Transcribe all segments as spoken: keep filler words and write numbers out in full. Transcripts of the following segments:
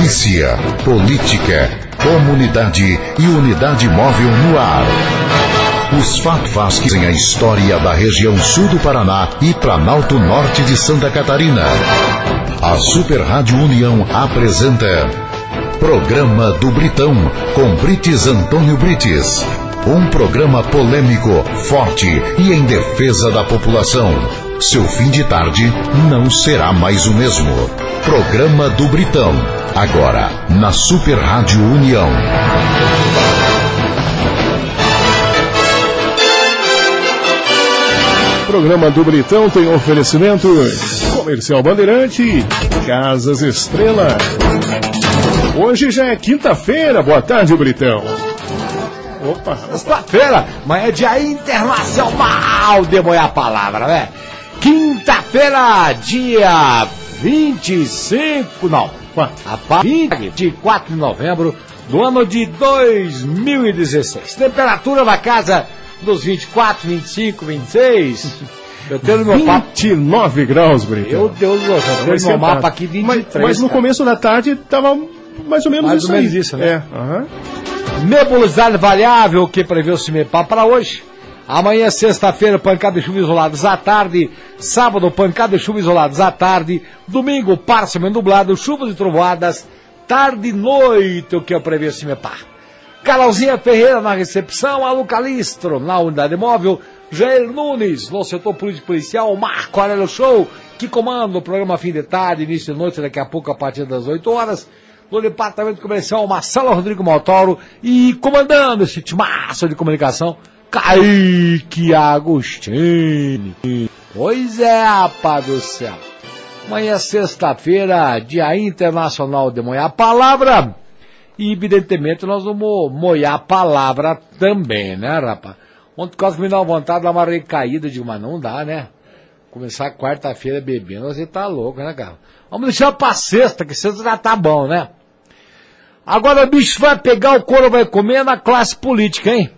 Notícia, política, comunidade e unidade móvel no ar. Os fatos que fazem a história da região sul do Paraná e Planalto Norte de Santa Catarina. A Super Rádio União apresenta Programa do Britão, com Brites Antônio Brites. Um programa polêmico, forte e em defesa da população. Seu fim de tarde não será mais o mesmo. Programa do Britão, agora na Super Rádio União. Programa do Britão tem oferecimento Comercial Bandeirante e Casas Estrela. Hoje já é quinta-feira. Boa tarde, Britão. Opa, sexta-feira, amanhã é dia internacional de moer a palavra, né? Quinta-feira, dia vinte e cinco, não, vinte e quatro de novembro do ano de dois mil e dezesseis. Temperatura na casa dos vinte e quatro, vinte e cinco, vinte e seis. Eu tenho no meu mapa vinte e nove graus, Britão. Meu Deus do céu, eu tenho no meu mapa aqui vinte e três. Mas, mas no cara. começo da tarde tava mais ou menos mais isso ou menos aí. isso, né? É, aham. Nebulosidade variável que prevê o CIMEPAR para hoje. Amanhã, sexta-feira, pancada de chuva isoladas à tarde. Sábado, pancada de chuva isoladas à tarde. Domingo, parcialmente nublado, chuvas e trovoadas. Tarde e noite, o que eu prevê o CIMEPAR. Carolzinha Ferreira na recepção. Alu Calistro na unidade móvel. Jair Nunes no setor político policial. Marco Aurélio Show, que comanda o programa Fim de Tarde, início de noite, daqui a pouco a partir das oito horas. No departamento comercial, Marcelo Rodrigo Maltoro, e comandando esse timaço de comunicação, Kaique Agostini. Pois é, rapaz do céu. Amanhã é sexta-feira, dia internacional de moer a palavra, e evidentemente nós vamos moer a palavra também, né, rapaz? Ontem quase me dá vontade de dar uma recaída, digo, mas não dá, né? Começar quarta-feira bebendo, você tá louco, né, cara? Vamos deixar pra sexta, que sexta já tá bom, né? Agora o bicho vai pegar, o couro vai comer na classe política, hein?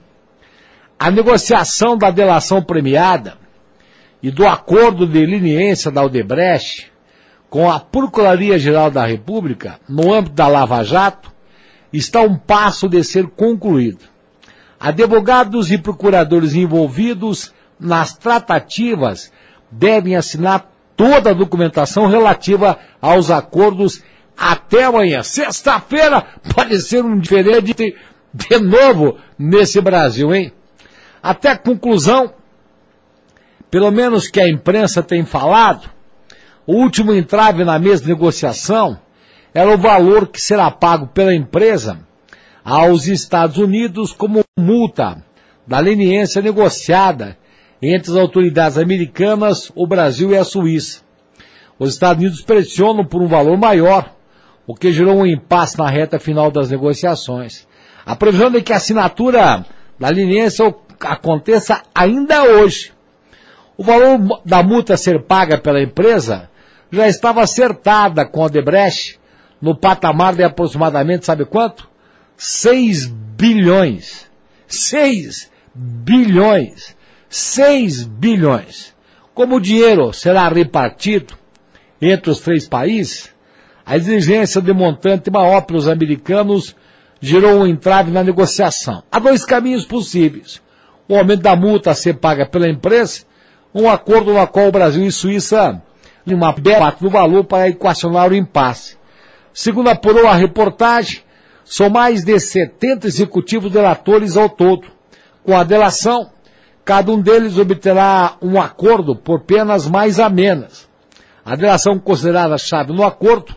A negociação da delação premiada e do acordo de leniência da Odebrecht com a Procuradoria-Geral da República, no âmbito da Lava Jato, está a um passo de ser concluído. Advogados e procuradores envolvidos nas tratativas devem assinar toda a documentação relativa aos acordos até amanhã. Sexta-feira pode ser um diferente de novo nesse Brasil, hein? Até a conclusão, pelo menos que a imprensa tem falado, o último entrave na mesa de negociação era o valor que será pago pela empresa aos Estados Unidos como multa da leniência negociada entre as autoridades americanas, o Brasil e a Suíça. Os Estados Unidos pressionam por um valor maior, o que gerou um impasse na reta final das negociações. A previsão é que a assinatura da leniência aconteça ainda hoje. O valor da multa a ser paga pela empresa já estava acertada com a Odebrecht no patamar de aproximadamente, sabe quanto? seis bilhões. seis bilhões. seis bilhões. Como o dinheiro será repartido entre os três países, a exigência de montante maior pelos americanos gerou um entrave na negociação. Há dois caminhos possíveis. O aumento da multa a ser paga pela empresa, um acordo no qual o Brasil e Suíça uma parte do valor para equacionar o impasse. Segundo apurou a reportagem, são mais de setenta executivos delatores ao todo. Com a delação, cada um deles obterá um acordo por penas mais amenas. A delação considerada chave no acordo,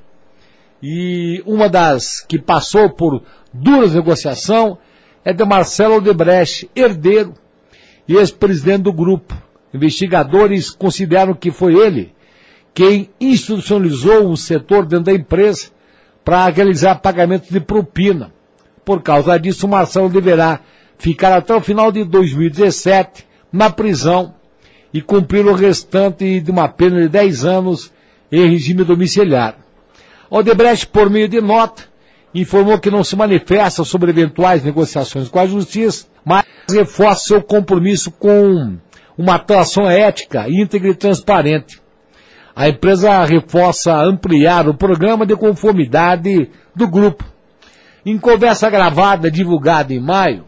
e uma das que passou por duras negociações, é de Marcelo Odebrecht, herdeiro e ex-presidente do grupo. Investigadores consideram que foi ele quem institucionalizou um setor dentro da empresa para realizar pagamentos de propina. Por causa disso, Marcelo deverá ficar até o final de dois mil e dezessete na prisão e cumprir o restante de uma pena de dez anos em regime domiciliar. Odebrecht, por meio de nota, informou que não se manifesta sobre eventuais negociações com a justiça, mas reforça seu compromisso com uma atuação ética, íntegra e transparente. a empresa reforça ampliar o programa de conformidade do grupo. Em conversa gravada divulgada em maio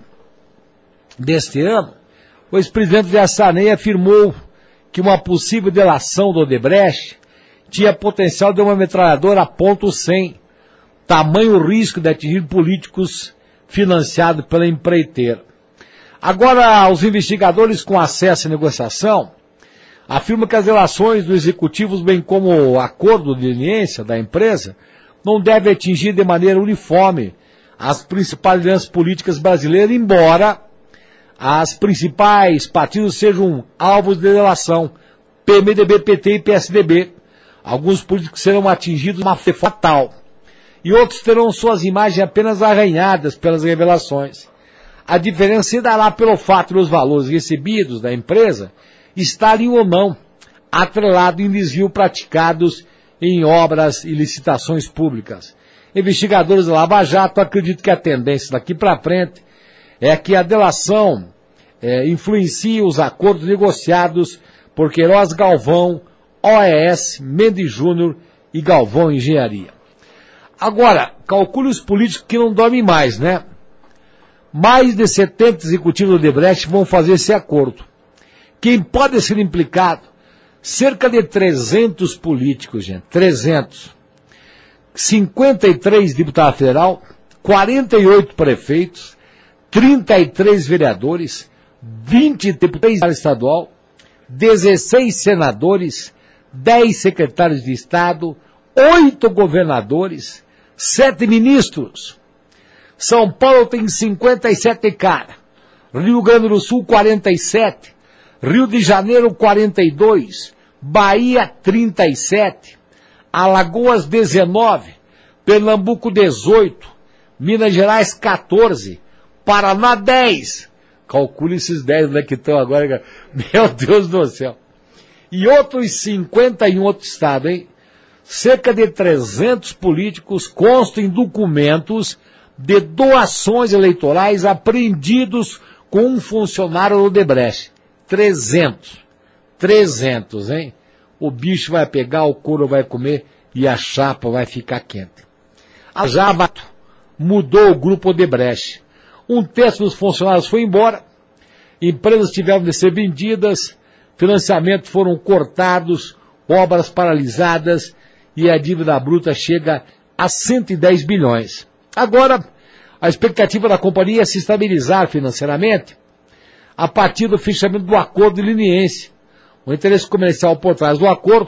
deste ano, o ex-presidente de Sarney afirmou que uma possível delação do Odebrecht tinha potencial de uma metralhadora ponto cem, tamanho risco de atingir políticos financiados pela empreiteira. Agora, os investigadores com acesso à negociação afirmam que as relações dos executivos, bem como o acordo de leniência da empresa, não devem atingir de maneira uniforme as principais lideranças políticas brasileiras, embora as principais partidos sejam alvos de delação, P M D B, P T e P S D B. Alguns políticos serão atingidos de uma forma fatal, e outros terão suas imagens apenas arranhadas pelas revelações. A diferença se dará pelo fato dos valores recebidos da empresa estarem ou não atrelados em desvio praticados em obras e licitações públicas. Investigadores da Lava Jato acreditam que a tendência daqui para frente é que a delação é, influencie os acordos negociados por Queiroz Galvão, O E S, Mendes Júnior e Galvão Engenharia. Agora, calcule os políticos que não dormem mais, né? Mais de setenta executivos do Odebrecht vão fazer esse acordo. Quem pode ser implicado? Cerca de trezentos políticos, gente. trezentos. cinquenta e três deputados federal, quarenta e oito prefeitos, trinta e três vereadores, vinte deputados estadual, dezesseis senadores, dez secretários de Estado, oito governadores, sete ministros. São Paulo tem cinquenta e sete caras, Rio Grande do Sul quarenta e sete, Rio de Janeiro quarenta e dois, Bahia trinta e sete, Alagoas dezenove, Pernambuco dezoito, Minas Gerais quatorze, Paraná dez. Calcule esses dez, né, que estão agora. Meu Deus do céu. E outros cinquenta em outro estado, hein? Cerca de trezentos políticos constam em documentos de doações eleitorais apreendidos com um funcionário do Odebrecht. trezentos. trezentos, hein? O bicho vai pegar, o couro vai comer e a chapa vai ficar quente. A Java mudou o grupo Odebrecht. Um terço dos funcionários foi embora, empresas tiveram de ser vendidas, financiamentos foram cortados, obras paralisadas e a dívida bruta chega a cento e dez bilhões. Agora, a expectativa da companhia é se estabilizar financeiramente a partir do fechamento do acordo de leniência. O interesse comercial por trás do acordo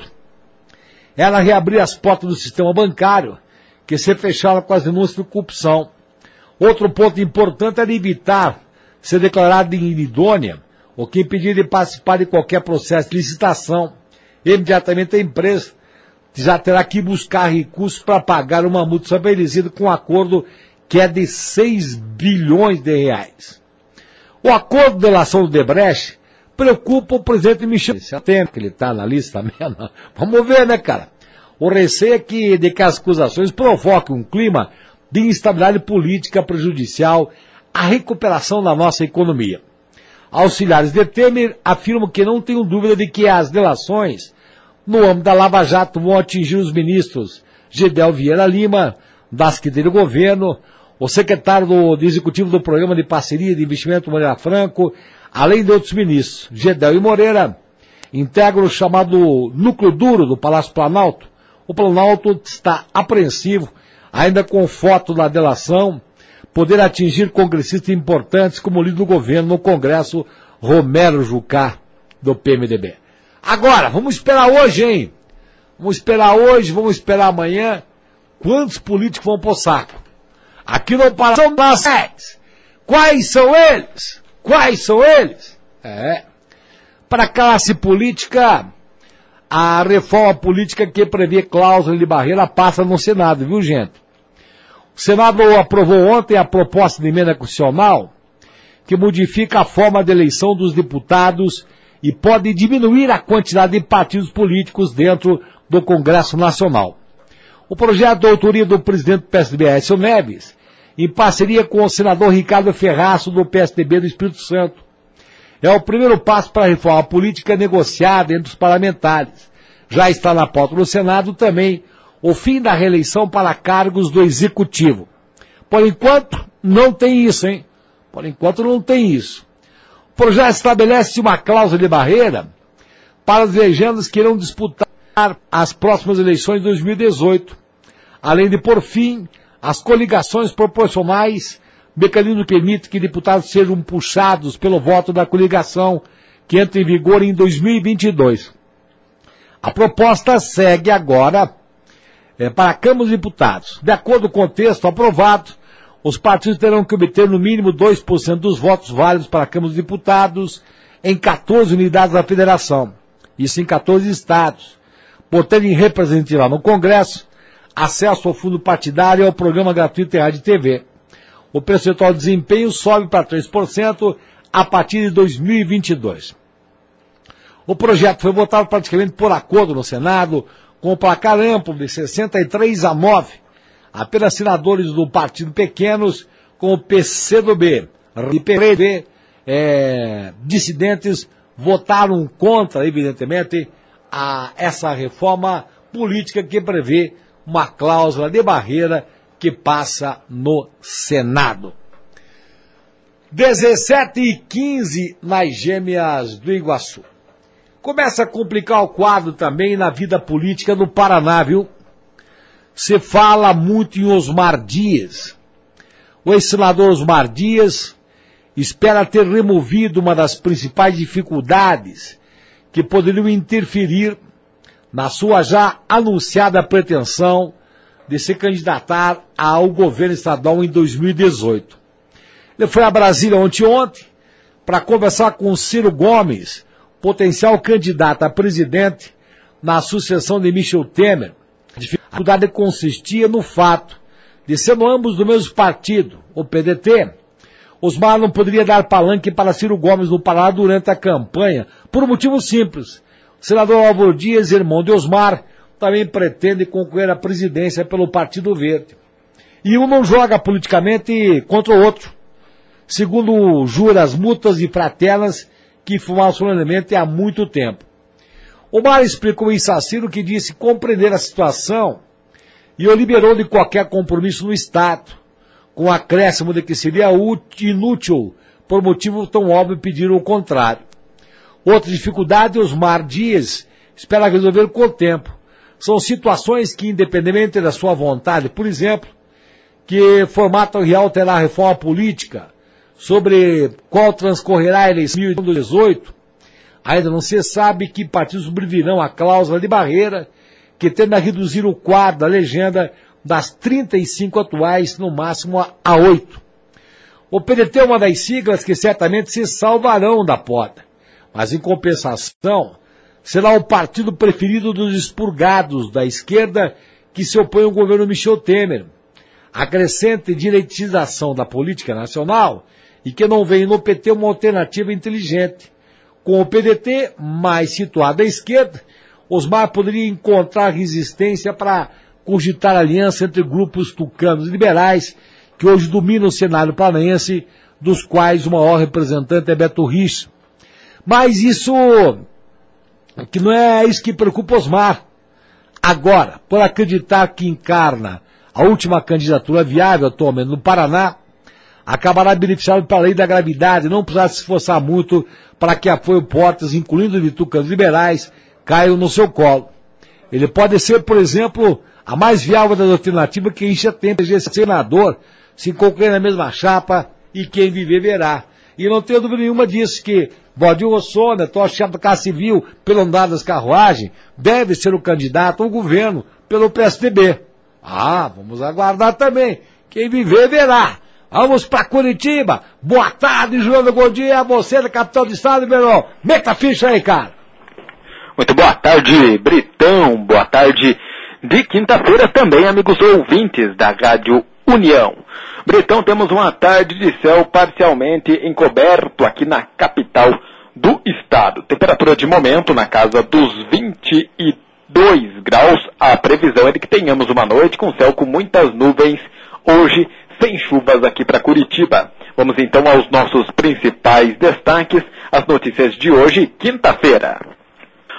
era reabrir as portas do sistema bancário, que se fechava com as denúncias de corrupção. Outro ponto importante era evitar ser declarado inidônea ou que impedir de participar de qualquer processo de licitação. Imediatamente a empresa já terá que buscar recursos para pagar uma multa estabelecida com um acordo que é de seis bilhões de reais. O acordo de delação do Odebrecht preocupa o presidente Michel Temer, que ele está na lista mesmo. Vamos ver, né, cara? O receio é que, de que as acusações provoquem um clima de instabilidade política prejudicial à recuperação da nossa economia. Auxiliares de Temer afirmam que não tenham dúvida de que as delações no âmbito da Lava Jato vão atingir os ministros Gedel Vieira Lima, da Secretaria do Governo, o secretário do, do Executivo do Programa de Parceria de Investimento Moreira Franco, além de outros ministros. Gedel e Moreira integram o chamado núcleo duro do Palácio Planalto. O Planalto está apreensivo, ainda com foto da delação, poder atingir congressistas importantes como o líder do governo no Congresso, Romero Jucá, do P M D B. Agora, vamos esperar hoje, hein? Vamos esperar hoje, vamos esperar amanhã. Quantos políticos vão pro saco? Aqui no Paraná são dezessete. Quais são eles? Quais são eles? É. Para a classe política, a reforma política que prevê cláusula de barreira passa no Senado, viu, gente? O Senado aprovou ontem a proposta de emenda constitucional que modifica a forma de eleição dos deputados e pode diminuir a quantidade de partidos políticos dentro do Congresso Nacional. O projeto de autoria do presidente do P S D B, Aécio Neves, em parceria com o senador Ricardo Ferraço, do P S D B do Espírito Santo, é o primeiro passo para a reforma política negociada entre os parlamentares, Já está na pauta no Senado também o fim da reeleição para cargos do Executivo. Por enquanto, não tem isso, hein? Por enquanto, não tem isso. O projeto estabelece uma cláusula de barreira para as legendas que irão disputar as próximas eleições de dois mil e dezoito, além de, por fim, as coligações proporcionais, mecanismo que permite que deputados sejam puxados pelo voto da coligação que entra em vigor em dois mil e vinte e dois. A proposta segue agora é, para a Câmara dos Deputados. De acordo com o texto aprovado, os partidos terão que obter no mínimo dois por cento dos votos válidos para a Câmara dos Deputados em quatorze unidades da federação. Isso em quatorze estados. Por terem representante lá no Congresso, acesso ao fundo partidário e ao programa gratuito de rádio e T V. O percentual de desempenho sobe para três por cento a partir de dois mil e vinte e dois. O projeto foi votado praticamente por acordo no Senado, com o placar amplo de sessenta e três a nove, apenas senadores do partido pequenos, com o P C do B e P R D, é, dissidentes, votaram contra, evidentemente, a essa reforma política que prevê uma cláusula de barreira que passa no Senado. dezessete e quinze nas Gêmeas do Iguaçu. Começa a complicar o quadro também na vida política do Paraná, viu? Se fala muito em Osmar Dias. O ex-senador Osmar Dias espera ter removido uma das principais dificuldades que poderiam interferir na sua já anunciada pretensão de se candidatar ao governo estadual em dois mil e dezoito. Ele foi a Brasília ontem ontem para conversar com Ciro Gomes, potencial candidato a presidente na sucessão de Michel Temer. A dificuldade consistia no fato de, sendo ambos do mesmo partido, o P D T, Osmar não poderia dar palanque para Ciro Gomes no Paraná durante a campanha, por um motivo simples. O senador Álvaro Dias, irmão de Osmar, também pretende concorrer à presidência pelo Partido Verde. E um não joga politicamente contra o outro, segundo juras mútuas e fraternas que fumaram solenemente há muito tempo. Omar explicou isso a Ciro, que disse compreender a situação e o liberou de qualquer compromisso no Estado, com o acréscimo de que seria inútil, por motivo tão óbvio, pedir o contrário. Outra dificuldade, Osmar Dias espera resolver com o tempo. São situações que, independentemente da sua vontade, por exemplo, que formato real terá a reforma política, sobre qual transcorrerá a eleição de dois mil e dezoito, ainda não se sabe que partidos sobrevirão à cláusula de barreira, que tende a reduzir o quadro da legenda das trinta e cinco atuais, no máximo a oito. O P D T é uma das siglas que certamente se salvarão da poda, mas em compensação, será o partido preferido dos expurgados da esquerda que se opõe ao governo Michel Temer. A crescente direitização da política nacional e que não vem no P T uma alternativa inteligente. Com o P D T mais situado à esquerda, Osmar poderia encontrar resistência para cogitar aliança entre grupos tucanos e liberais que hoje dominam o cenário paranaense, dos quais o maior representante é Beto Richa. Mas isso, que não é isso que preocupa Osmar. Agora, por acreditar que encarna a última candidatura viável atualmente no Paraná, acabará beneficiado pela lei da gravidade, não precisar se esforçar muito para que apoio portas, incluindo de tucanos liberais, caiam no seu colo. Ele pode ser, por exemplo, a mais viável das alternativas que Richa tem para ser senador, se concorrer na mesma chapa, e quem viver verá. E não tenho dúvida nenhuma disso, que Valdir Rossoni, atual chefe da Casa Civil, pelo andar das carruagens, deve ser o candidato ao governo pelo P S D B. Ah, vamos aguardar também. Quem viver verá. Vamos para Curitiba. Boa tarde, João Godinho, a você da capital do estado, meu irmão. Meta a ficha aí, cara. Muito boa tarde, Britão. Boa tarde de quinta-feira também, amigos ouvintes da Rádio União. Britão, temos uma tarde de céu parcialmente encoberto aqui na capital do estado. Temperatura de momento na casa dos vinte e dois graus. A previsão é de que tenhamos uma noite com céu com muitas nuvens, hoje sem chuvas aqui para Curitiba. Vamos então aos nossos principais destaques, as notícias de hoje, quinta-feira.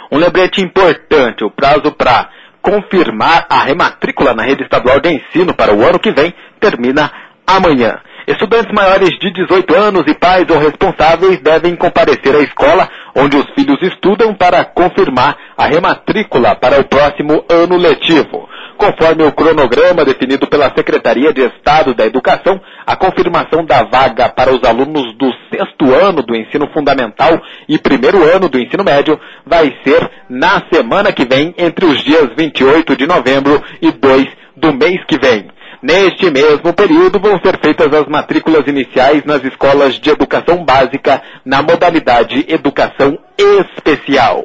Um lembrete importante, o prazo para confirmar a rematrícula na rede estadual de ensino para o ano que vem termina amanhã. Estudantes maiores de dezoito anos e pais ou responsáveis devem comparecer à escola onde os filhos estudam para confirmar a rematrícula para o próximo ano letivo. Conforme o cronograma definido pela Secretaria de Estado da Educação, a confirmação da vaga para os alunos do sexto ano do ensino fundamental e primeiro ano do ensino médio vai ser na semana que vem, entre os dias vinte e oito de novembro e dois do mês que vem. Neste mesmo período vão ser feitas as matrículas iniciais nas escolas de educação básica na modalidade educação especial.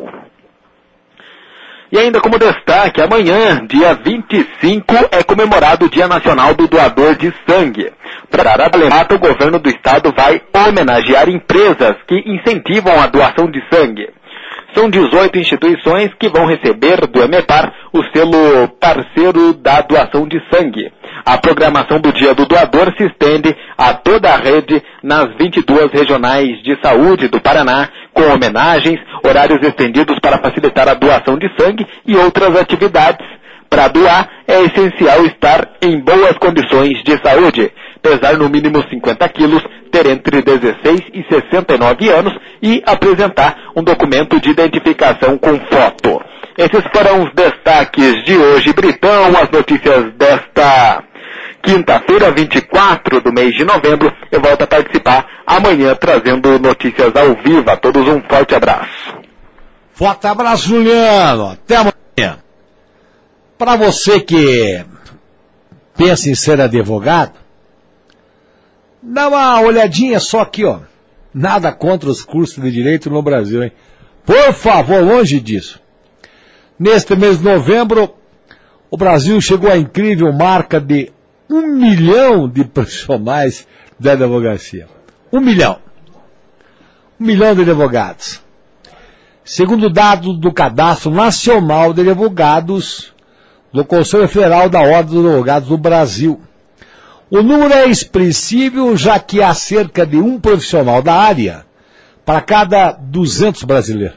E ainda como destaque, amanhã, dia vinte e cinco, é comemorado o Dia Nacional do Doador de Sangue. Para dar a data, o governo do estado vai homenagear empresas que incentivam a doação de sangue. São dezoito instituições que vão receber do EMEPAR o selo parceiro da doação de sangue. A programação do Dia do Doador se estende a toda a rede nas vinte e duas regionais de saúde do Paraná, com homenagens, horários estendidos para facilitar a doação de sangue e outras atividades. Para doar, é essencial estar em boas condições de saúde, pesar no mínimo cinquenta quilos, ter entre dezesseis e sessenta e nove anos e apresentar um documento de identificação com foto. Esses foram os destaques de hoje, Britão, as notícias desta quinta-feira, vinte e quatro do mês de novembro. Eu volto a participar amanhã trazendo notícias ao vivo. A todos um forte abraço. Forte abraço, Juliano. Até amanhã. Para você que pensa em ser advogado, dá uma olhadinha só aqui, ó. Nada contra os cursos de direito no Brasil, hein? Por favor, longe disso. Neste mês de novembro, o Brasil chegou à incrível marca de um milhão de profissionais da advocacia. Um milhão. Um milhão de advogados. Segundo dados do Cadastro Nacional de Advogados do Conselho Federal da Ordem dos Advogados do Brasil. O número é expressivo, já que há cerca de um profissional da área para cada duzentos brasileiros.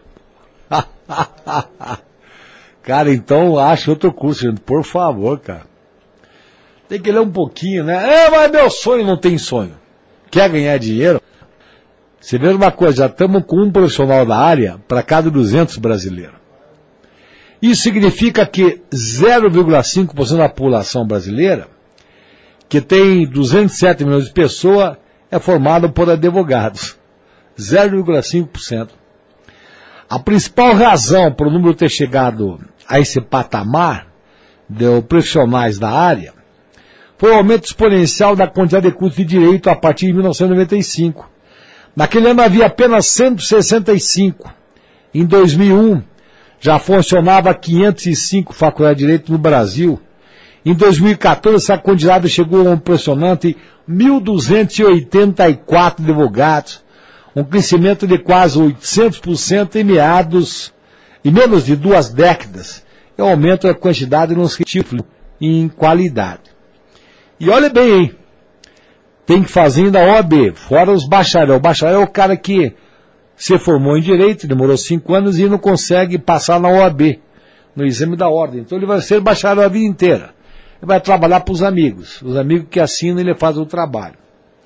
Cara, então ache outro curso, gente, por favor, cara. Tem que ler um pouquinho, né? É, mas meu sonho não tem sonho. Quer ganhar dinheiro? Você vê uma coisa, já estamos com um profissional da área para cada duzentos brasileiros. Isso significa que zero vírgula cinco por cento da população brasileira, que tem duzentos e sete milhões de pessoas, é formada por advogados. zero vírgula cinco por cento. A principal razão para o número ter chegado a esse patamar de profissionais da área foi o aumento exponencial da quantidade de cursos de direito a partir de mil novecentos e noventa e cinco. Naquele ano havia apenas cento e sessenta e cinco. Em dois mil e um, já funcionava quinhentos e cinco faculdades de direito no Brasil. Em dois mil e quatorze, essa quantidade chegou a um impressionante mil duzentos e oitenta e quatro advogados, um crescimento de quase oitocentos por cento em meados, em menos de duas décadas. É um aumento da quantidade nos títulos em qualidade. E olha bem, hein? Tem que fazer ainda a O A B, fora os bacharel. O bacharel é o cara que se formou em direito, demorou cinco anos e não consegue passar na O A B, no exame da ordem. Então ele vai ser bacharel a vida inteira. Ele vai trabalhar para os amigos. Os amigos que assinam, ele faz o trabalho.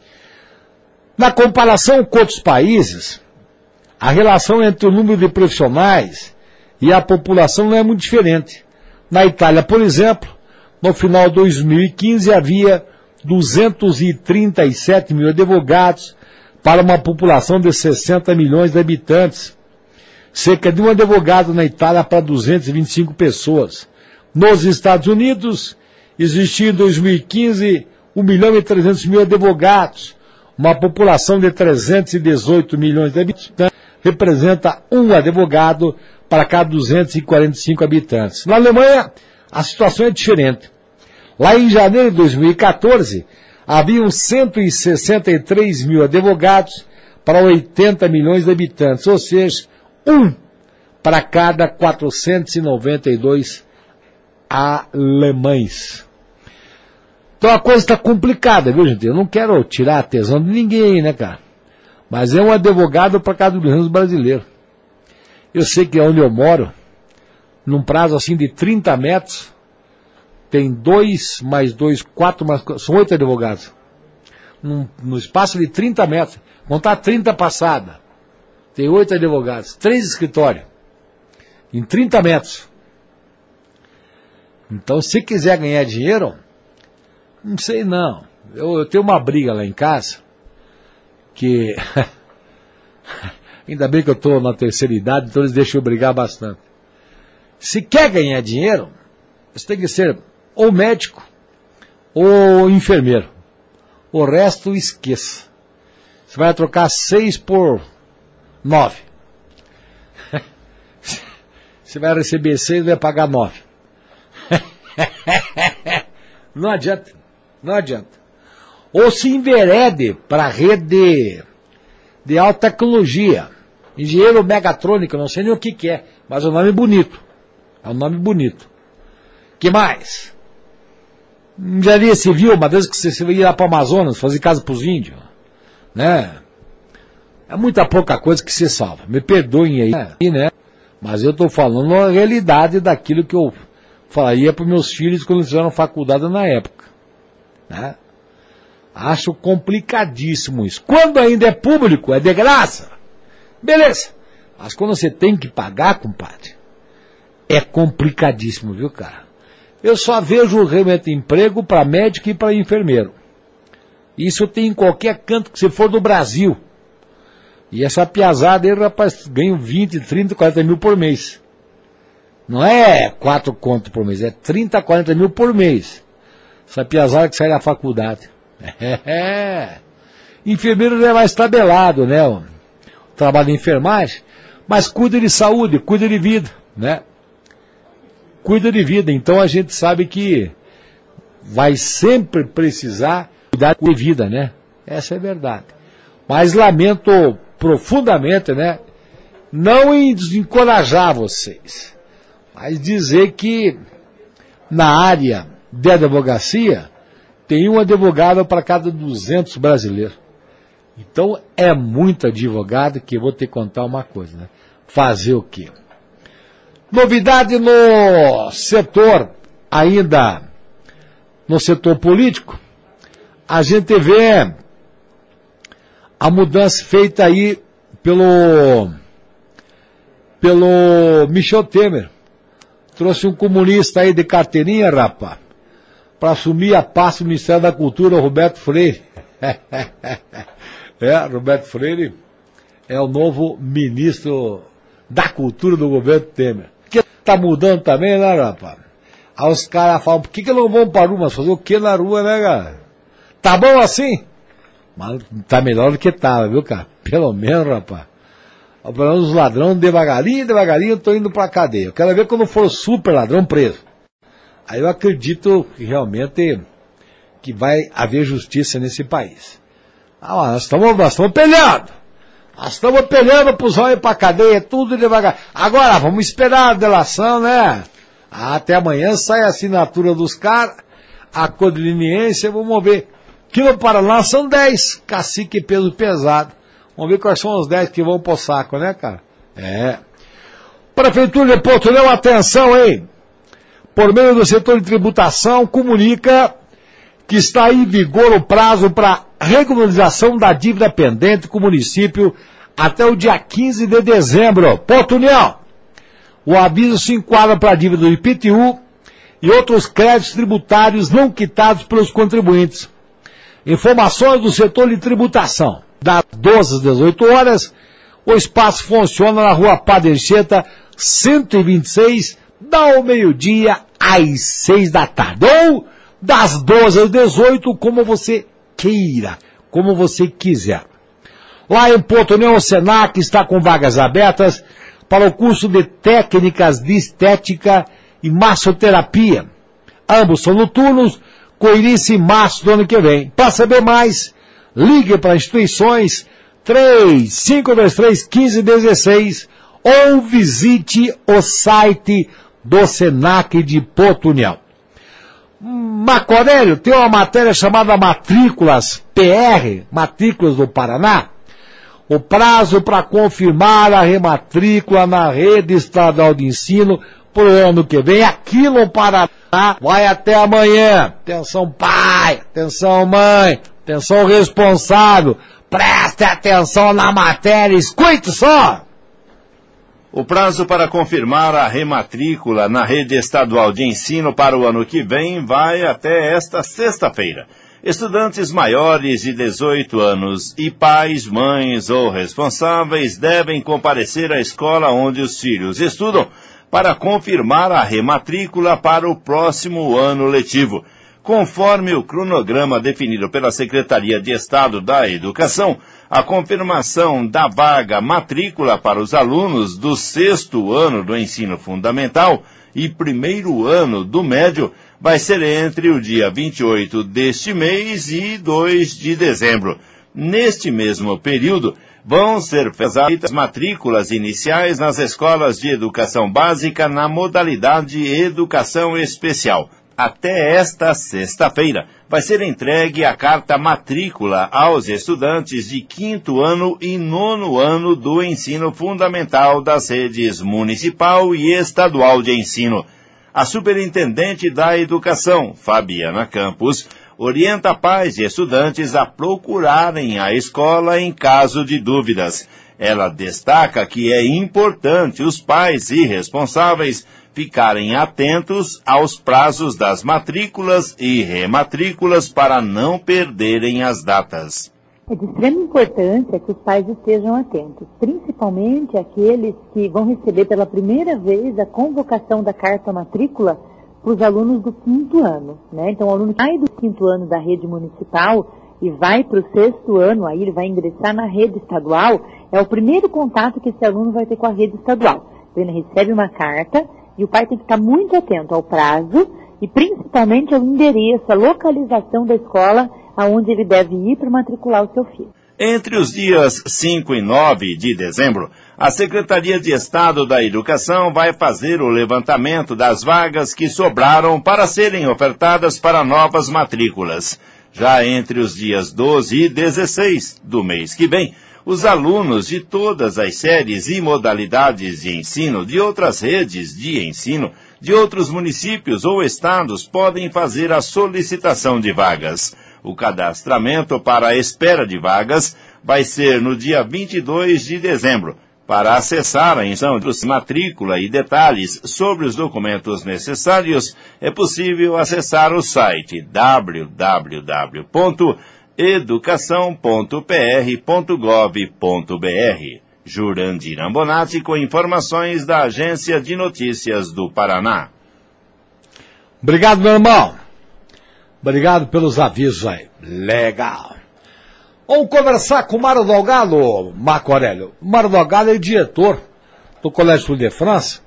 Na comparação com outros países, a relação entre o número de profissionais e a população não é muito diferente. Na Itália, por exemplo, no final de dois mil e quinze havia duzentos e trinta e sete mil advogados para uma população de sessenta milhões de habitantes. Cerca de um advogado na Itália para duzentas e vinte e cinco pessoas. Nos Estados Unidos, existia em dois mil e quinze um milhão e trezentos mil advogados. Uma população de trezentos e dezoito milhões de habitantes representa um advogado para cada duzentos e quarenta e cinco habitantes. Na Alemanha, a situação é diferente. Lá em janeiro de dois mil e quatorze, haviam cento e sessenta e três mil advogados para oitenta milhões de habitantes, ou seja, um para cada quatrocentos e noventa e dois alemães. Então a coisa está complicada, viu, gente? Eu não quero tirar a tesão de ninguém, né, cara? Mas é um advogado para cada duzentos brasileiros. Eu sei que é onde eu moro, num prazo assim de trinta metros, tem dois, mais dois, quatro, mais, são oito advogados. Num, no espaço de trinta metros, contar trinta passada, tem oito advogados, três escritórios, em trinta metros. Então, se quiser ganhar dinheiro, não sei não. Eu, eu tenho uma briga lá em casa, que ainda bem que eu estou na terceira idade, então eles deixam eu brigar bastante. Se quer ganhar dinheiro, você tem que ser ou médico ou enfermeiro. O resto esqueça. Você vai trocar seis por nove. Você vai receber seis e vai pagar nove. Não adianta. Não adianta. Ou se enverede para a rede de alta tecnologia. Engenheiro megatrônico, não sei nem o que, que é, mas é um nome bonito. É um nome bonito. Que mais? Engenharia civil, uma vez que você vai ir lá para o Amazonas, fazer casa para os índios. Né? É muita pouca coisa que se salva. Me perdoem aí, né? Mas eu estou falando a realidade daquilo que eu falaria para meus filhos quando eles fizeram faculdade na época. Né? Acho complicadíssimo isso. Quando ainda é público, é de graça. Beleza. Mas quando você tem que pagar, compadre, é complicadíssimo, viu, cara? Eu só vejo realmente emprego para médico e para enfermeiro. Isso tem em qualquer canto que você for do Brasil. E essa piazada aí, rapaz, ganha vinte, trinta, quarenta mil por mês. Não é quatro contos por mês, é trinta, quarenta mil por mês. Essa piazada que sai da faculdade. É. Enfermeiro já é mais tabelado, né? O trabalho de enfermagem, mas cuida de saúde, cuida de vida, né? Cuida de vida, então a gente sabe que vai sempre precisar cuidar de vida, né? Essa é a verdade. Mas lamento profundamente, né? Não encorajar vocês, mas dizer que na área de advocacia tem um advogado para cada duzentos brasileiros. Então é muito advogado que eu vou ter que contar uma coisa, né? Fazer o quê? Novidade no setor, ainda no setor político, a gente vê a mudança feita aí pelo, pelo Michel Temer. Trouxe um comunista aí de carteirinha, rapaz, para assumir a pasta do Ministério da Cultura, o Roberto Freire. É, Roberto Freire é o novo ministro da Cultura do governo Temer. Que tá mudando também, né, rapaz? Aí os caras falam, por que que não vão para a rua? Mas fazer o que na rua, né, cara? Tá bom assim? Mas tá melhor do que tava, viu, cara? Pelo menos, rapaz. Pelo menos os ladrões, devagarinho, devagarinho, eu tô indo pra cadeia. Eu quero ver quando for super ladrão preso. Aí eu acredito que realmente que vai haver justiça nesse país. Ah, nós estamos nós estamos peleando. Nós estamos peleando pros olhos pra cadeia, tudo devagar. Agora, vamos esperar a delação, né? Ah, até amanhã sai a assinatura dos caras, a codiliniência, vamos ver. Aqui no Paraná são dez, cacique e peso pesado. Vamos ver quais são os dez que vão pro saco, né, cara? É. Prefeitura de Porto Leão, atenção, hein? Por meio do setor de tributação, comunica que está em vigor o prazo para regularização da dívida pendente com o município até o dia quinze de dezembro. Porto Leão. O aviso se enquadra para a dívida do I P T U e outros créditos tributários não quitados pelos contribuintes. Informações do setor de tributação. Das doze às dezoito horas, o espaço funciona na rua Padre Anchieta, cento e vinte e seis, ao meio-dia às seis da tarde. Ou das doze às dezoito, como você queira, como você quiser. Lá em Porto Leão, o Senac está com vagas abertas para o curso de técnicas de estética e massoterapia. Ambos são noturnos, com início em março do ano que vem. Para saber mais, ligue para instituições três cinco dois três, um cinco um seis ou visite o site do Senac de Porto Leão. Marco Aurélio tem uma matéria chamada Matrículas P R, Matrículas do Paraná. O prazo para confirmar a rematrícula na rede estadual de ensino para o ano que vem, aqui no Paraná, vai até amanhã. Atenção pai, atenção mãe, atenção responsável, preste atenção na matéria, escute só! O prazo para confirmar a rematrícula na rede estadual de ensino para o ano que vem vai até esta sexta-feira. Estudantes maiores de dezoito anos e pais, mães ou responsáveis devem comparecer à escola onde os filhos estudam para confirmar a rematrícula para o próximo ano letivo. Conforme o cronograma definido pela Secretaria de Estado da Educação, a confirmação da vaga matrícula para os alunos do sexto ano do ensino fundamental e primeiro ano do médio vai ser entre o dia vinte e oito deste mês e dois de dezembro. Neste mesmo período, vão ser feitas as matrículas iniciais nas escolas de educação básica na modalidade Educação Especial. Até esta sexta-feira, vai ser entregue a carta matrícula aos estudantes de quinto ano e nono ano do ensino fundamental das redes municipal e estadual de ensino. A superintendente da educação, Fabiana Campos, orienta pais e estudantes a procurarem a escola em caso de dúvidas. Ela destaca que é importante os pais e responsáveis ficarem atentos aos prazos das matrículas e rematrículas para não perderem as datas. É de extrema importância que os pais estejam atentos, principalmente aqueles que vão receber pela primeira vez a convocação da carta matrícula para os alunos do quinto ano, né? Então, o aluno que sai do quinto ano da rede municipal e vai para o sexto ano, aí ele vai ingressar na rede estadual, é o primeiro contato que esse aluno vai ter com a rede estadual. Então, ele recebe uma carta e o pai tem que estar muito atento ao prazo e principalmente ao endereço, à localização da escola aonde ele deve ir para matricular o seu filho. Entre os dias cinco e nove de dezembro, a Secretaria de Estado da Educação vai fazer o levantamento das vagas que sobraram para serem ofertadas para novas matrículas. Já entre os dias doze e dezesseis do mês que vem, os alunos de todas as séries e modalidades de ensino de outras redes de ensino de outros municípios ou estados podem fazer a solicitação de vagas. O cadastramento para a espera de vagas vai ser no dia vinte e dois de dezembro. Para acessar a inscrição de matrícula e detalhes sobre os documentos necessários, é possível acessar o site w w w ponto educação ponto p r ponto gov ponto b r. Jurandir Ambonati com informações da Agência de Notícias do Paraná. Obrigado, meu irmão. Obrigado pelos avisos aí. Legal. Vamos conversar com o Mário Delgado, Marco Aurélio. O Mário Delgado é diretor do Colégio Sul de França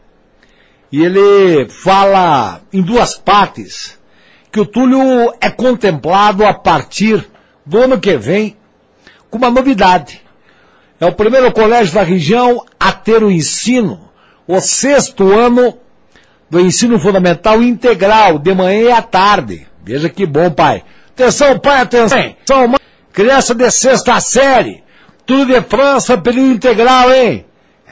e ele fala em duas partes que o Túlio é contemplado a partir do ano que vem com uma novidade. É o primeiro colégio da região a ter o ensino, o sexto ano do ensino fundamental integral, de manhã e à tarde. Veja que bom, pai. Atenção, pai, atenção. Atenção, mãe. Criança de sexta série. Tudo de França, período integral, hein?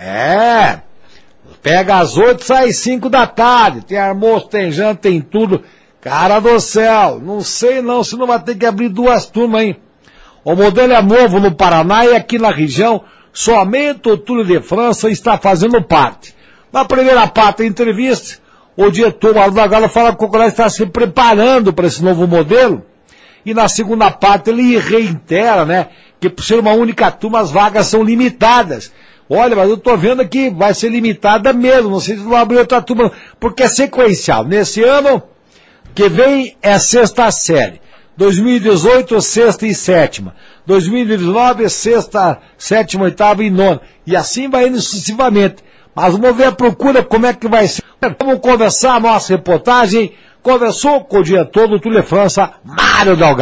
É. Pega às oito, sai às cinco da tarde. Tem almoço, tem janta, tem tudo. Cara do céu, não sei não se não vai ter que abrir duas turmas, hein? O modelo é novo no Paraná e aqui na região, somente o Túlio de França está fazendo parte. Na primeira parte da entrevista, o diretor Mário Delgado fala que o colégio está se preparando para esse novo modelo. E na segunda parte ele reitera, né, que por ser uma única turma as vagas são limitadas. Olha, mas eu estou vendo que vai ser limitada mesmo, não sei se vai abrir outra turma, porque é sequencial. Nesse ano que vem é sexta série. dois mil e dezoito, sexta e sétima. dois mil e dezenove, sexta, sétima, oitava e nona. E assim vai indo sucessivamente. Mas vamos ver a procura, como é que vai ser. Vamos conversar, a nossa reportagem conversou com o diretor do Túlio de França, Mário Delgado.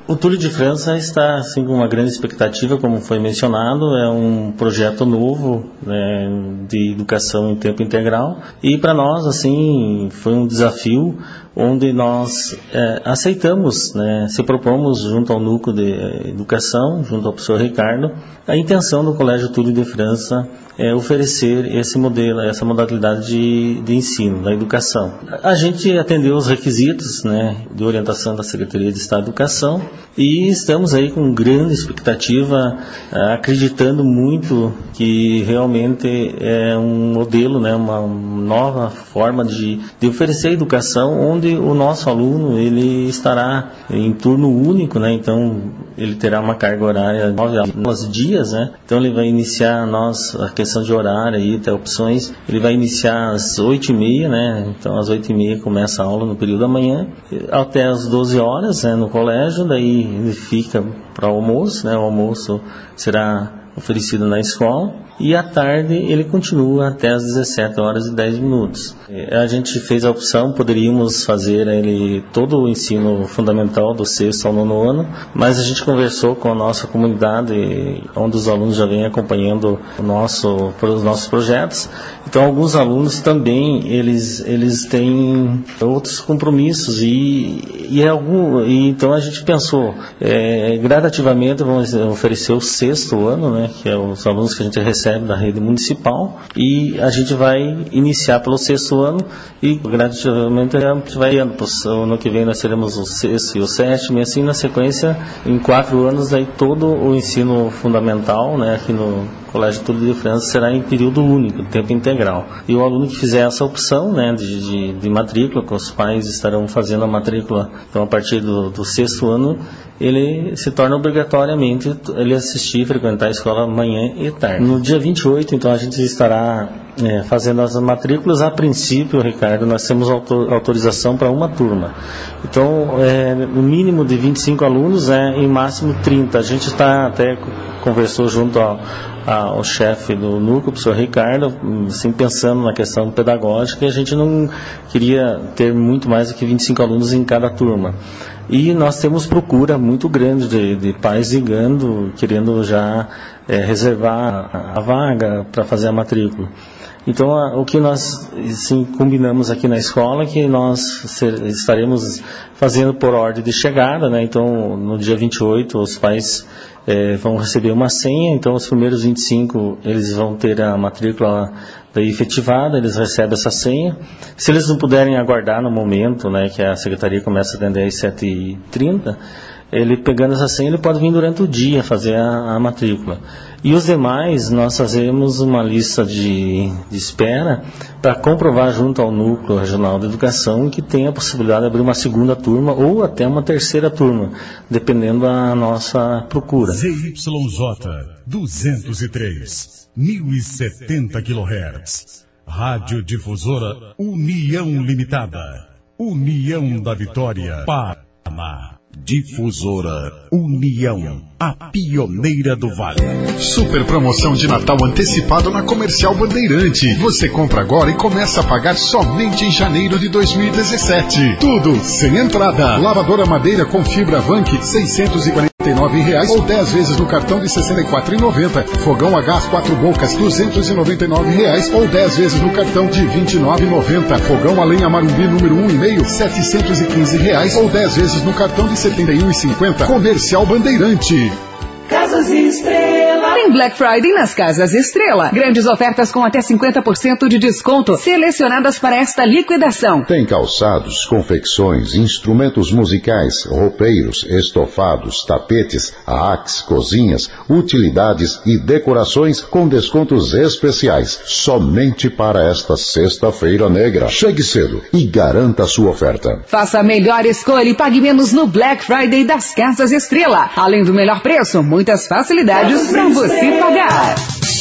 O Túlio de França está assim, com uma grande expectativa, como foi mencionado, é um projeto novo, né, de educação em tempo integral, e para nós assim foi um desafio onde nós é, aceitamos, né, se propomos junto ao núcleo de educação, junto ao professor Ricardo, a intenção do Colégio Túlio de França é oferecer esse modelo, essa modalidade de, de ensino, da educação. A gente atendeu os requisitos, né, de orientação da Secretaria de Estado de Educação e estamos aí com grande expectativa, acreditando muito que realmente é um modelo, né, uma nova forma de, de oferecer educação, onde o nosso aluno ele estará em turno único, né, então ele terá uma carga horária de nove dias, né, então ele vai iniciar a nossa a questão de horário aí, até opções, ele vai iniciar às oito e meia, né, então às oito e meia começa a aula no período da manhã, até às doze horas, né, no colégio, daí ele fica para o almoço, né, o almoço será oferecido na escola, e à tarde ele continua até às dezessete horas e dez minutos. A gente fez a opção, poderíamos fazer ele todo o ensino fundamental do sexto ao nono ano, mas a gente conversou com a nossa comunidade, onde os alunos já vêm acompanhando o nosso, os nossos projetos. Então alguns alunos também, eles, eles têm outros compromissos e, e, é algum, e então a gente pensou, é, gradativamente vamos oferecer o sexto ano, né, que é os alunos que a gente recebe da rede municipal, e a gente vai iniciar pelo sexto ano e gradativamente a gente vai indo. O ano que vem nós teremos o sexto e o sétimo, e assim na sequência, em quatro anos, aí todo o ensino fundamental, né, aqui no Colégio Túlio de França será em período único, tempo integral. E o aluno que fizer essa opção, né, de, de, de matrícula, que os pais estarão fazendo a matrícula, então a partir do, do sexto ano, ele se torna obrigatoriamente ele assistir, frequentar a escola manhã e tarde. No dia vinte e oito, então, a gente estará é, fazendo as matrículas. A princípio, Ricardo, nós temos autorização para uma turma. Então, é, no mínimo de vinte e cinco alunos, é, em máximo trinta. A gente está até conversou junto ao, ao chefe do núcleo, o professor Ricardo, assim, pensando na questão pedagógica, e a gente não queria ter muito mais do que vinte e cinco alunos em cada turma. E nós temos procura muito grande de, de pais ligando, querendo já é, reservar a, a vaga para fazer a matrícula. Então, a, o que nós sim, combinamos aqui na escola é que nós ser, estaremos fazendo por ordem de chegada, né? Então, no dia vinte e oito, os pais é, vão receber uma senha, então os primeiros vinte e cinco eles vão ter a matrícula daí efetivada, eles recebem essa senha. Se eles não puderem aguardar no momento, né, que a secretaria começa a atender às sete e trinta, ele pegando essa senha, ele pode vir durante o dia fazer a, a matrícula. E os demais, nós fazemos uma lista de, de espera para comprovar junto ao Núcleo Regional de Educação que tem a possibilidade de abrir uma segunda turma ou até uma terceira turma, dependendo da nossa procura. Z Y J duzentos e três, mil e setenta quilohertz. Rádio Difusora União Limitada. União da Vitória, Paraná. Difusora União, a pioneira do Vale. Super promoção de Natal antecipado na Comercial Bandeirante. Você compra agora e começa a pagar somente em janeiro de dois mil e dezessete. Tudo sem entrada. Lavadora madeira com fibra Vank, seiscentos e quarenta e nove reais ou dez vezes no cartão de sessenta e quatro reais e noventa centavos. Fogão a gás quatro bocas, duzentos e noventa e nove reais ou dez vezes no cartão de vinte e nove reais e noventa centavos. Fogão a lenha Marumbi número um e meio, setecentos e quinze reais ou dez vezes no cartão de setenta e um reais e cinquenta centavos. Comercial Bandeirante. Casas Estrela. Tem Black Friday nas Casas Estrela. Grandes ofertas com até cinquenta por cento de desconto, selecionadas para esta liquidação. Tem calçados, confecções, instrumentos musicais, roupeiros, estofados, tapetes, arques, cozinhas, utilidades e decorações com descontos especiais. Somente para esta sexta-feira negra. Chegue cedo e garanta a sua oferta. Faça a melhor escolha e pague menos no Black Friday das Casas Estrela. Além do melhor preço, muitas facilidades para você pagar.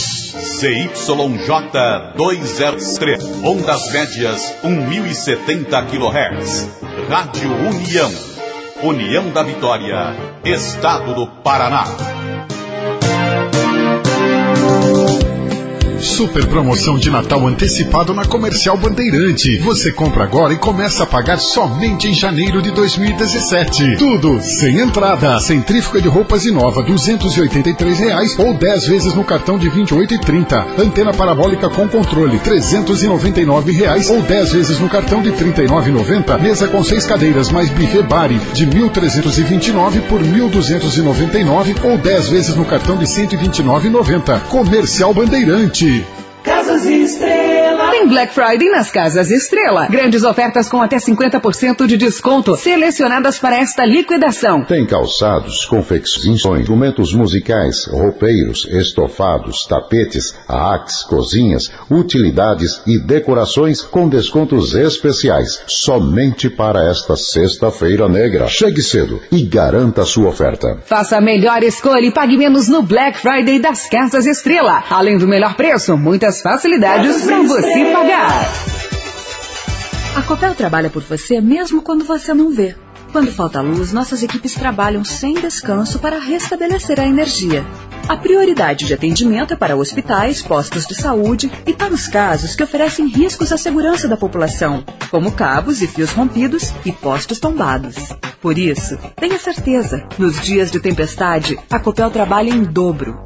Z Y J duzentos e três, ondas médias mil e setenta quilohertz. Rádio União, União da Vitória, Estado do Paraná. Super promoção de Natal antecipado na Comercial Bandeirante. Você compra agora e começa a pagar somente em janeiro de dois mil e dezessete. Tudo sem entrada. Centrífuga de roupas Inova, duzentos e oitenta e três reais ou dez vezes no cartão de vinte e oito reais e trinta centavos. Antena parabólica com controle, trezentos e noventa e nove reais ou dez vezes no cartão de trinta e nove reais e noventa centavos. Mesa com seis cadeiras mais buffet Bari de mil trezentos e vinte e nove reais por mil duzentos e noventa e nove reais ou dez vezes no cartão de cento e vinte e nove reais e noventa centavos. Comercial Bandeirante. Casas Estrela. Tem Black Friday nas Casas Estrela. Grandes ofertas com até cinquenta por cento de desconto, selecionadas para esta liquidação. Tem calçados, confecções, instrumentos musicais, roupeiros, estofados, tapetes, arques, cozinhas, utilidades e decorações com descontos especiais. Somente para esta sexta-feira negra. Chegue cedo e garanta a sua oferta. Faça a melhor escolha e pague menos no Black Friday das Casas Estrela. Além do melhor preço, muitas facilidades para você pagar. A Copel trabalha por você mesmo quando você não vê. Quando falta luz, nossas equipes trabalham sem descanso para restabelecer a energia. A prioridade de atendimento é para hospitais, postos de saúde e para os casos que oferecem riscos à segurança da população, como cabos e fios rompidos e postos tombados. Por isso, tenha certeza, nos dias de tempestade, a Copel trabalha em dobro.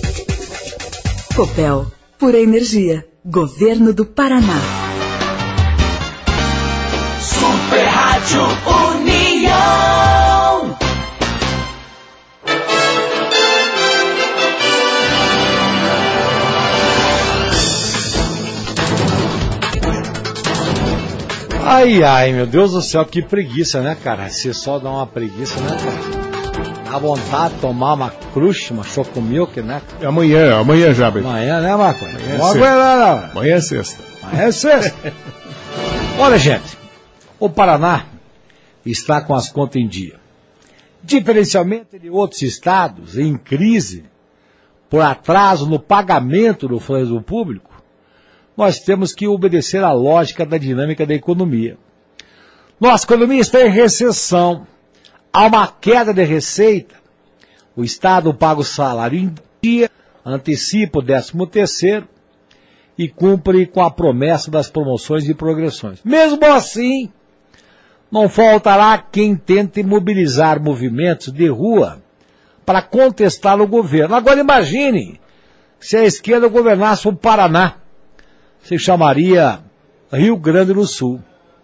Copel. Pura energia. Governo do Paraná. Super Rádio União. Ai, ai, meu Deus do céu, que preguiça, né, cara? Você só dá uma preguiça, né, cara? Dá vontade de tomar uma crush, uma chocomilk, né? Amanhã, amanhã já, Beto. Amanhã, né, Marco? Amanhã é sexta. Amanhã é sexta. Amanhã é sexta. Olha, gente, o Paraná está com as contas em dia. Diferencialmente de outros estados em crise, por atraso no pagamento do funcionalismo público, nós temos que obedecer à lógica da dinâmica da economia. Nossa economia está em recessão. Há uma queda de receita, o Estado paga o salário em dia, antecipa o décimo terceiro e cumpre com a promessa das promoções e progressões. Mesmo assim, não faltará quem tente mobilizar movimentos de rua para contestar o governo. Agora imagine se a esquerda governasse o Paraná, se chamaria Rio Grande do Sul.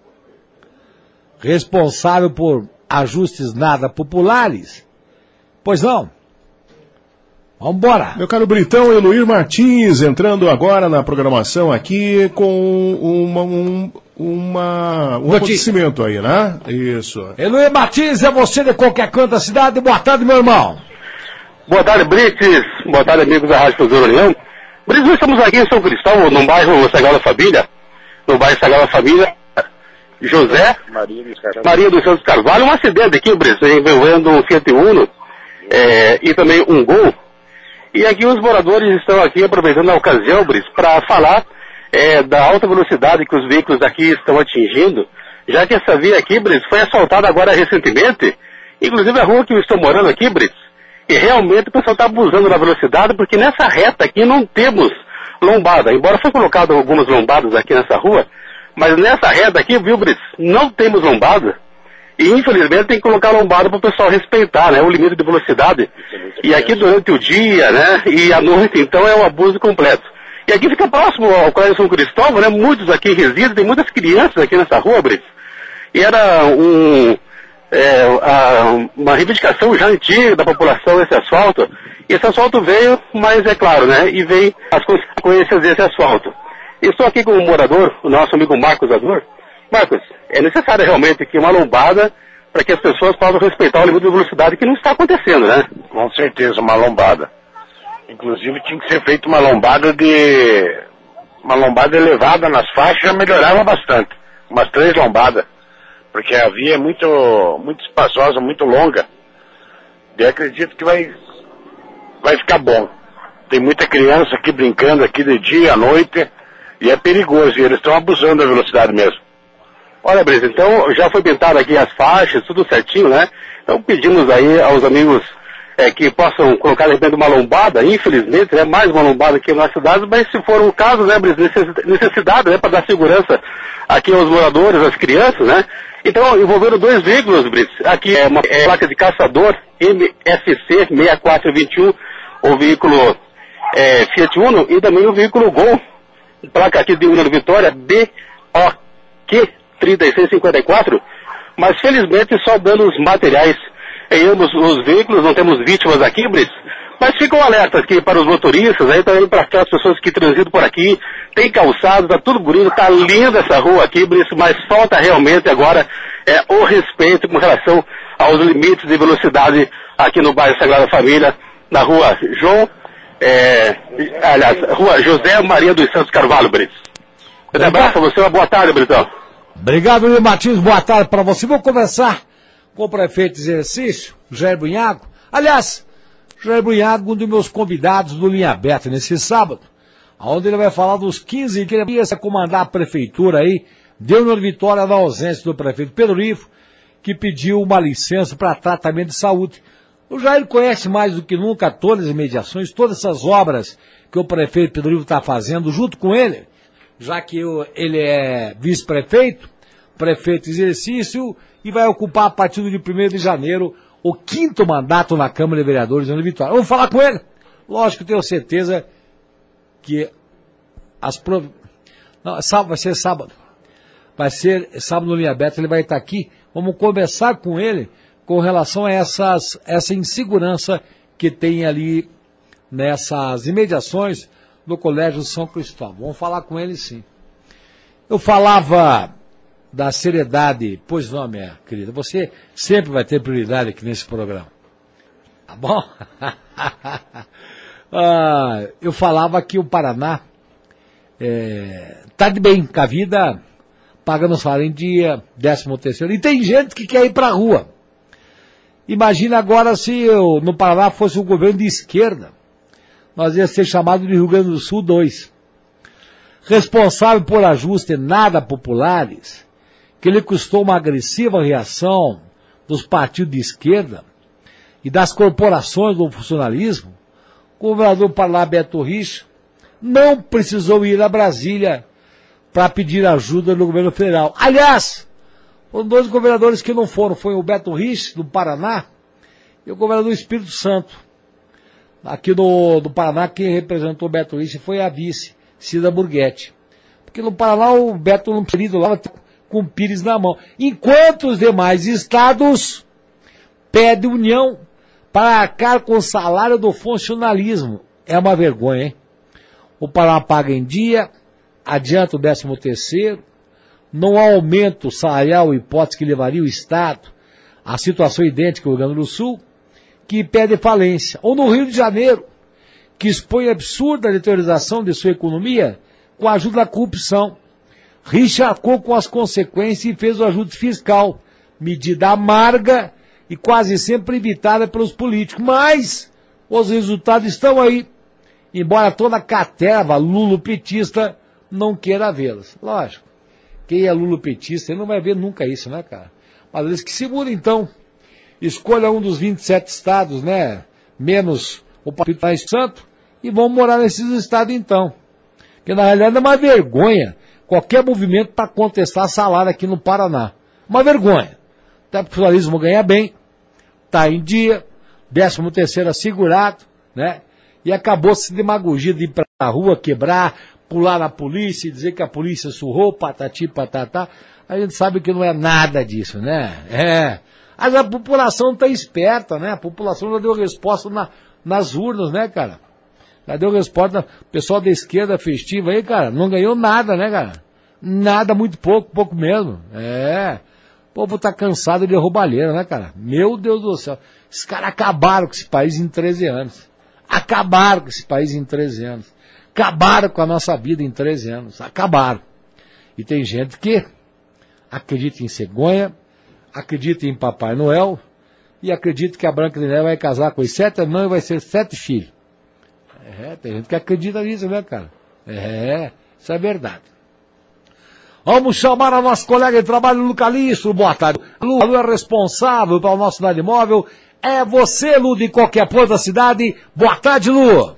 Responsável por ajustes nada populares? Pois não. Vamos embora. Meu caro Britão, Eloir Martins entrando agora na programação aqui com uma, um, uma, um acontecimento aí, né? Isso. Eloir Martins, é você de qualquer canto da cidade. Boa tarde, meu irmão. Boa tarde, Brites. Boa tarde, amigos da Rádio Cultura União. Brites, nós estamos aqui em São Cristóvão, no bairro Sagrada Família. No bairro Sagrada Família. José Maria dos Santos Carvalho, um acidente aqui, Brites, envolvendo um Fiat Uno é, e também um Gol. E aqui os moradores estão aqui aproveitando a ocasião, Brites, para falar é, da alta velocidade que os veículos aqui estão atingindo, já que essa via aqui, Brites, foi asfaltada agora recentemente, inclusive a rua que eu estou morando aqui, Brites, e realmente o pessoal está abusando da velocidade, porque nessa reta aqui não temos lombada, embora foi colocado algumas lombadas aqui nessa rua, mas nessa reta aqui, viu, Brites, não temos lombada. E infelizmente tem que colocar lombada para o pessoal respeitar, né, o limite de velocidade. E aqui durante o dia, né, e à noite, então é um abuso completo. E aqui fica próximo ao Colégio São Cristóvão, né, muitos aqui residem, tem muitas crianças aqui nessa rua, Brites. E era um, é, a, uma reivindicação já antiga da população esse asfalto. E esse asfalto veio, mas é claro, né, e vem as consequências desse asfalto. Estou aqui com o morador, o nosso amigo Marcos Ador. Marcos, é necessário realmente que uma lombada para que as pessoas possam respeitar o limite de velocidade que não está acontecendo, né? Com certeza, uma lombada. Inclusive tinha que ser feita uma lombada de... uma lombada elevada nas faixas, já melhorava bastante. Umas três lombadas. Porque a via é muito, muito espaçosa, muito longa. E acredito que vai, vai ficar bom. Tem muita criança aqui brincando aqui de dia, à noite... E é perigoso, e eles estão abusando da velocidade mesmo. Olha, Brisa, então já foi pintado aqui as faixas, tudo certinho, né? Então pedimos aí aos amigos é, que possam colocar de repente uma lombada, infelizmente, né, mais uma lombada aqui na cidade, mas se for o caso, né, necessidade, né, para dar segurança aqui aos moradores, às crianças, né, então envolvendo dois veículos, Brits, aqui é uma é, placa de caçador M S C seis quatro dois um, o veículo é, Fiat Uno e também o veículo Gol, placa aqui de União Vitória B O Q três seis cinco quatro, mas felizmente só danos materiais em ambos os veículos, não temos vítimas aqui, Brits, mas ficam alertas aqui para os motoristas, aí também para aquelas pessoas que transitam por aqui, tem calçado, tá tudo bonito, tá linda essa rua aqui, Brits, mas falta realmente agora é, o respeito com relação aos limites de velocidade aqui no bairro Sagrada Família, na rua João, é, aliás, rua José Maria dos Santos Carvalho, Brits. Um abraço a você, uma boa tarde, Britão. Obrigado, Luiz Martins, boa tarde para você. Vou conversar com o prefeito de exercício, Jair Brunhago. Aliás, Jair Brunhago, um dos meus convidados do Linha Aberta nesse sábado, onde ele vai falar dos quinze que ele ia comandar a prefeitura aí, deu na vitória na ausência do prefeito Pedro Ivo, que pediu uma licença para tratamento de saúde. O Jair conhece mais do que nunca todas as mediações, todas essas obras que o prefeito Pedro Ivo está fazendo junto com ele, já que eu, ele é vice-prefeito, prefeito de exercício, e vai ocupar a partir do dia primeiro de janeiro o quinto mandato na Câmara de Vereadores de União Vitória. Vamos falar com ele? Lógico, tenho certeza que as prov... Não, sábado, vai ser sábado. Vai ser sábado no Linha Aberta, ele vai estar aqui. Vamos conversar com ele com relação a essas, essa insegurança que tem ali nessas imediações do Colégio São Cristóvão. Vamos falar com ele, sim. Eu falava da seriedade. Pois não, minha querida, você sempre vai ter prioridade aqui nesse programa. Tá bom? ah, eu falava que o Paraná é, tá de bem com a vida, pagando salário em dia, décimo terceiro, e tem gente que quer ir pra rua. Imagina agora se eu, no Paraná fosse um governo de esquerda, nós ia ser chamado de Rio Grande do Sul dois. Responsável por ajustes nada populares, que lhe custou uma agressiva reação dos partidos de esquerda e das corporações do funcionalismo, o governador Paraná Beto Richa não precisou ir a Brasília para pedir ajuda do governo federal. Aliás, foram dois governadores que não foram, foi o Beto Richa, do Paraná, e o governador do Espírito Santo. Aqui do, do Paraná, quem representou o Beto Richa foi a vice, Cida Burguetti. Porque no Paraná o Beto não querido lá com o Pires na mão. Enquanto os demais estados pedem união para arcar com o salário do funcionalismo. É uma vergonha, hein? O Paraná paga em dia, adianta o décimo terceiro, não há aumento salarial, hipótese que levaria o Estado à situação idêntica ao Rio Grande do Sul, que pede falência. Ou no Rio de Janeiro, que expõe a absurda deteriorização de sua economia com a ajuda da corrupção. Richa arcou com as consequências e fez o ajuste fiscal, medida amarga e quase sempre evitada pelos políticos. Mas os resultados estão aí, embora toda a caterva lulopetista não queira vê-los. Lógico, quem é lulopetista ele não vai ver nunca isso, né, cara? Mas eles que se mudam, então. Escolha um dos vinte e sete estados, né, menos o Partido Santo, e vão morar nesses estados, então. Porque, na realidade, é uma vergonha qualquer movimento para contestar salário aqui no Paraná. Uma vergonha. Até porque o funcionalismo ganha bem, está em dia, décimo terceiro assegurado, né? E acabou-se demagogia de ir para a rua, quebrar, pular na polícia, dizer que a polícia surrou, patati, patatá. A gente sabe que não é nada disso, né? É. Mas a população está esperta, né? A população já deu resposta na, nas urnas, né, cara? Já deu resposta. O pessoal da esquerda festiva aí, cara, não ganhou nada, né, cara? Nada, muito pouco, pouco mesmo. É. O povo tá cansado de roubalheira, né, cara? Meu Deus do céu. Esses caras acabaram com esse país em treze anos. Acabaram com esse país em treze anos. Acabaram com a nossa vida em treze anos. Acabaram. E tem gente que acredita em cegonha, acredita em Papai Noel e acredita que a Branca de Neve vai casar com os sete irmãos e vai ser sete filhos. É, tem gente que acredita nisso, né, cara? É, isso é verdade. Vamos chamar a nossa colega de trabalho, Lu Calixto. Boa tarde. Lu, Lu é responsável pelo nosso cidade móvel, é você, Lu, de qualquer ponto da cidade. Boa tarde, Lu.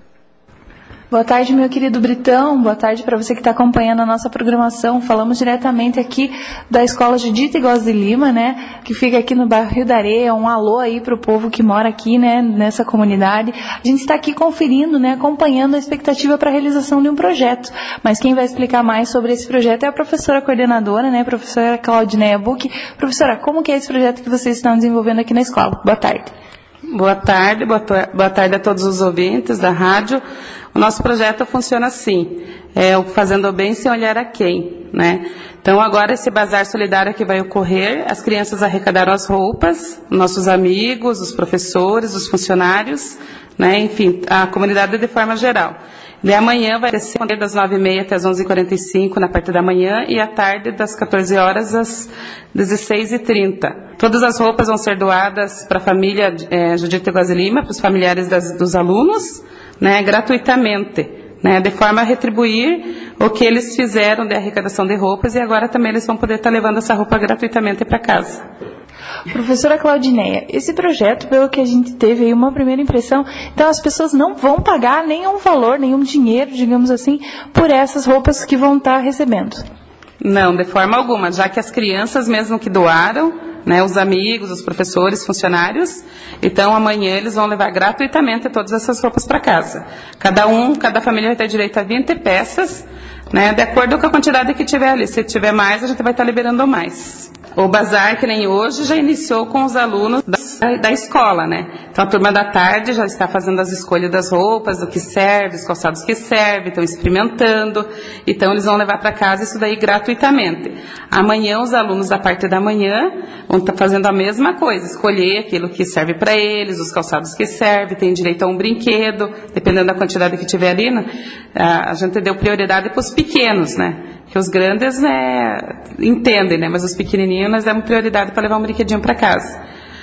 Boa tarde, meu querido Britão. Boa tarde para você que está acompanhando a nossa programação. Falamos diretamente aqui da Escola Judite Góes de Lima, né? Que fica aqui no bairro Rio da Areia. Um alô aí para o povo que mora aqui, né? Nessa comunidade. A gente está aqui conferindo, né? Acompanhando a expectativa para a realização de um projeto. Mas quem vai explicar mais sobre esse projeto é a professora coordenadora, né? Professora Claudineia Buch. Professora, como que é esse projeto que vocês estão desenvolvendo aqui na escola? Boa tarde. Boa tarde, boa, boa tarde a todos os ouvintes da rádio. O nosso projeto funciona assim, é o Fazendo o Bem Sem Olhar a Quem, né? Então agora esse bazar solidário que vai ocorrer, as crianças arrecadaram as roupas, nossos amigos, os professores, os funcionários, né? Enfim, a comunidade de forma geral. E amanhã vai ser das nove e meia até as onze e quarenta e cinco na parte da manhã e à tarde das quatorze horas às dezesseis e trinta. Todas as roupas vão ser doadas para a família é, Judite Góes de Lima, para os familiares das, dos alunos, né, gratuitamente, né, de forma a retribuir o que eles fizeram de arrecadação de roupas e agora também eles vão poder estar levando essa roupa gratuitamente para casa. Professora Claudineia, esse projeto, pelo que a gente teve aí uma primeira impressão, então as pessoas não vão pagar nenhum valor, nenhum dinheiro, digamos assim, por essas roupas que vão estar recebendo. Não, de forma alguma, já que as crianças mesmo que doaram, né, os amigos, os professores, funcionários, então amanhã eles vão levar gratuitamente todas essas roupas para casa. Cada um, cada família vai ter direito a vinte peças, né, de acordo com a quantidade que tiver ali. Se tiver mais, a gente vai estar liberando mais. O bazar, que nem hoje, já iniciou com os alunos da, da escola, né? Então a turma da tarde já está fazendo as escolhas das roupas, do que serve, os calçados que servem, estão experimentando. Então eles vão levar para casa isso daí gratuitamente. Amanhã os alunos da parte da manhã vão estar fazendo a mesma coisa, escolher aquilo que serve para eles, os calçados que servem, tem direito a um brinquedo, dependendo da quantidade que tiver ali, né? A gente deu prioridade para os pequenos, né? Que os grandes né, entendem, né? Mas os pequenininhos nós damos prioridade para levar um brinquedinho para casa.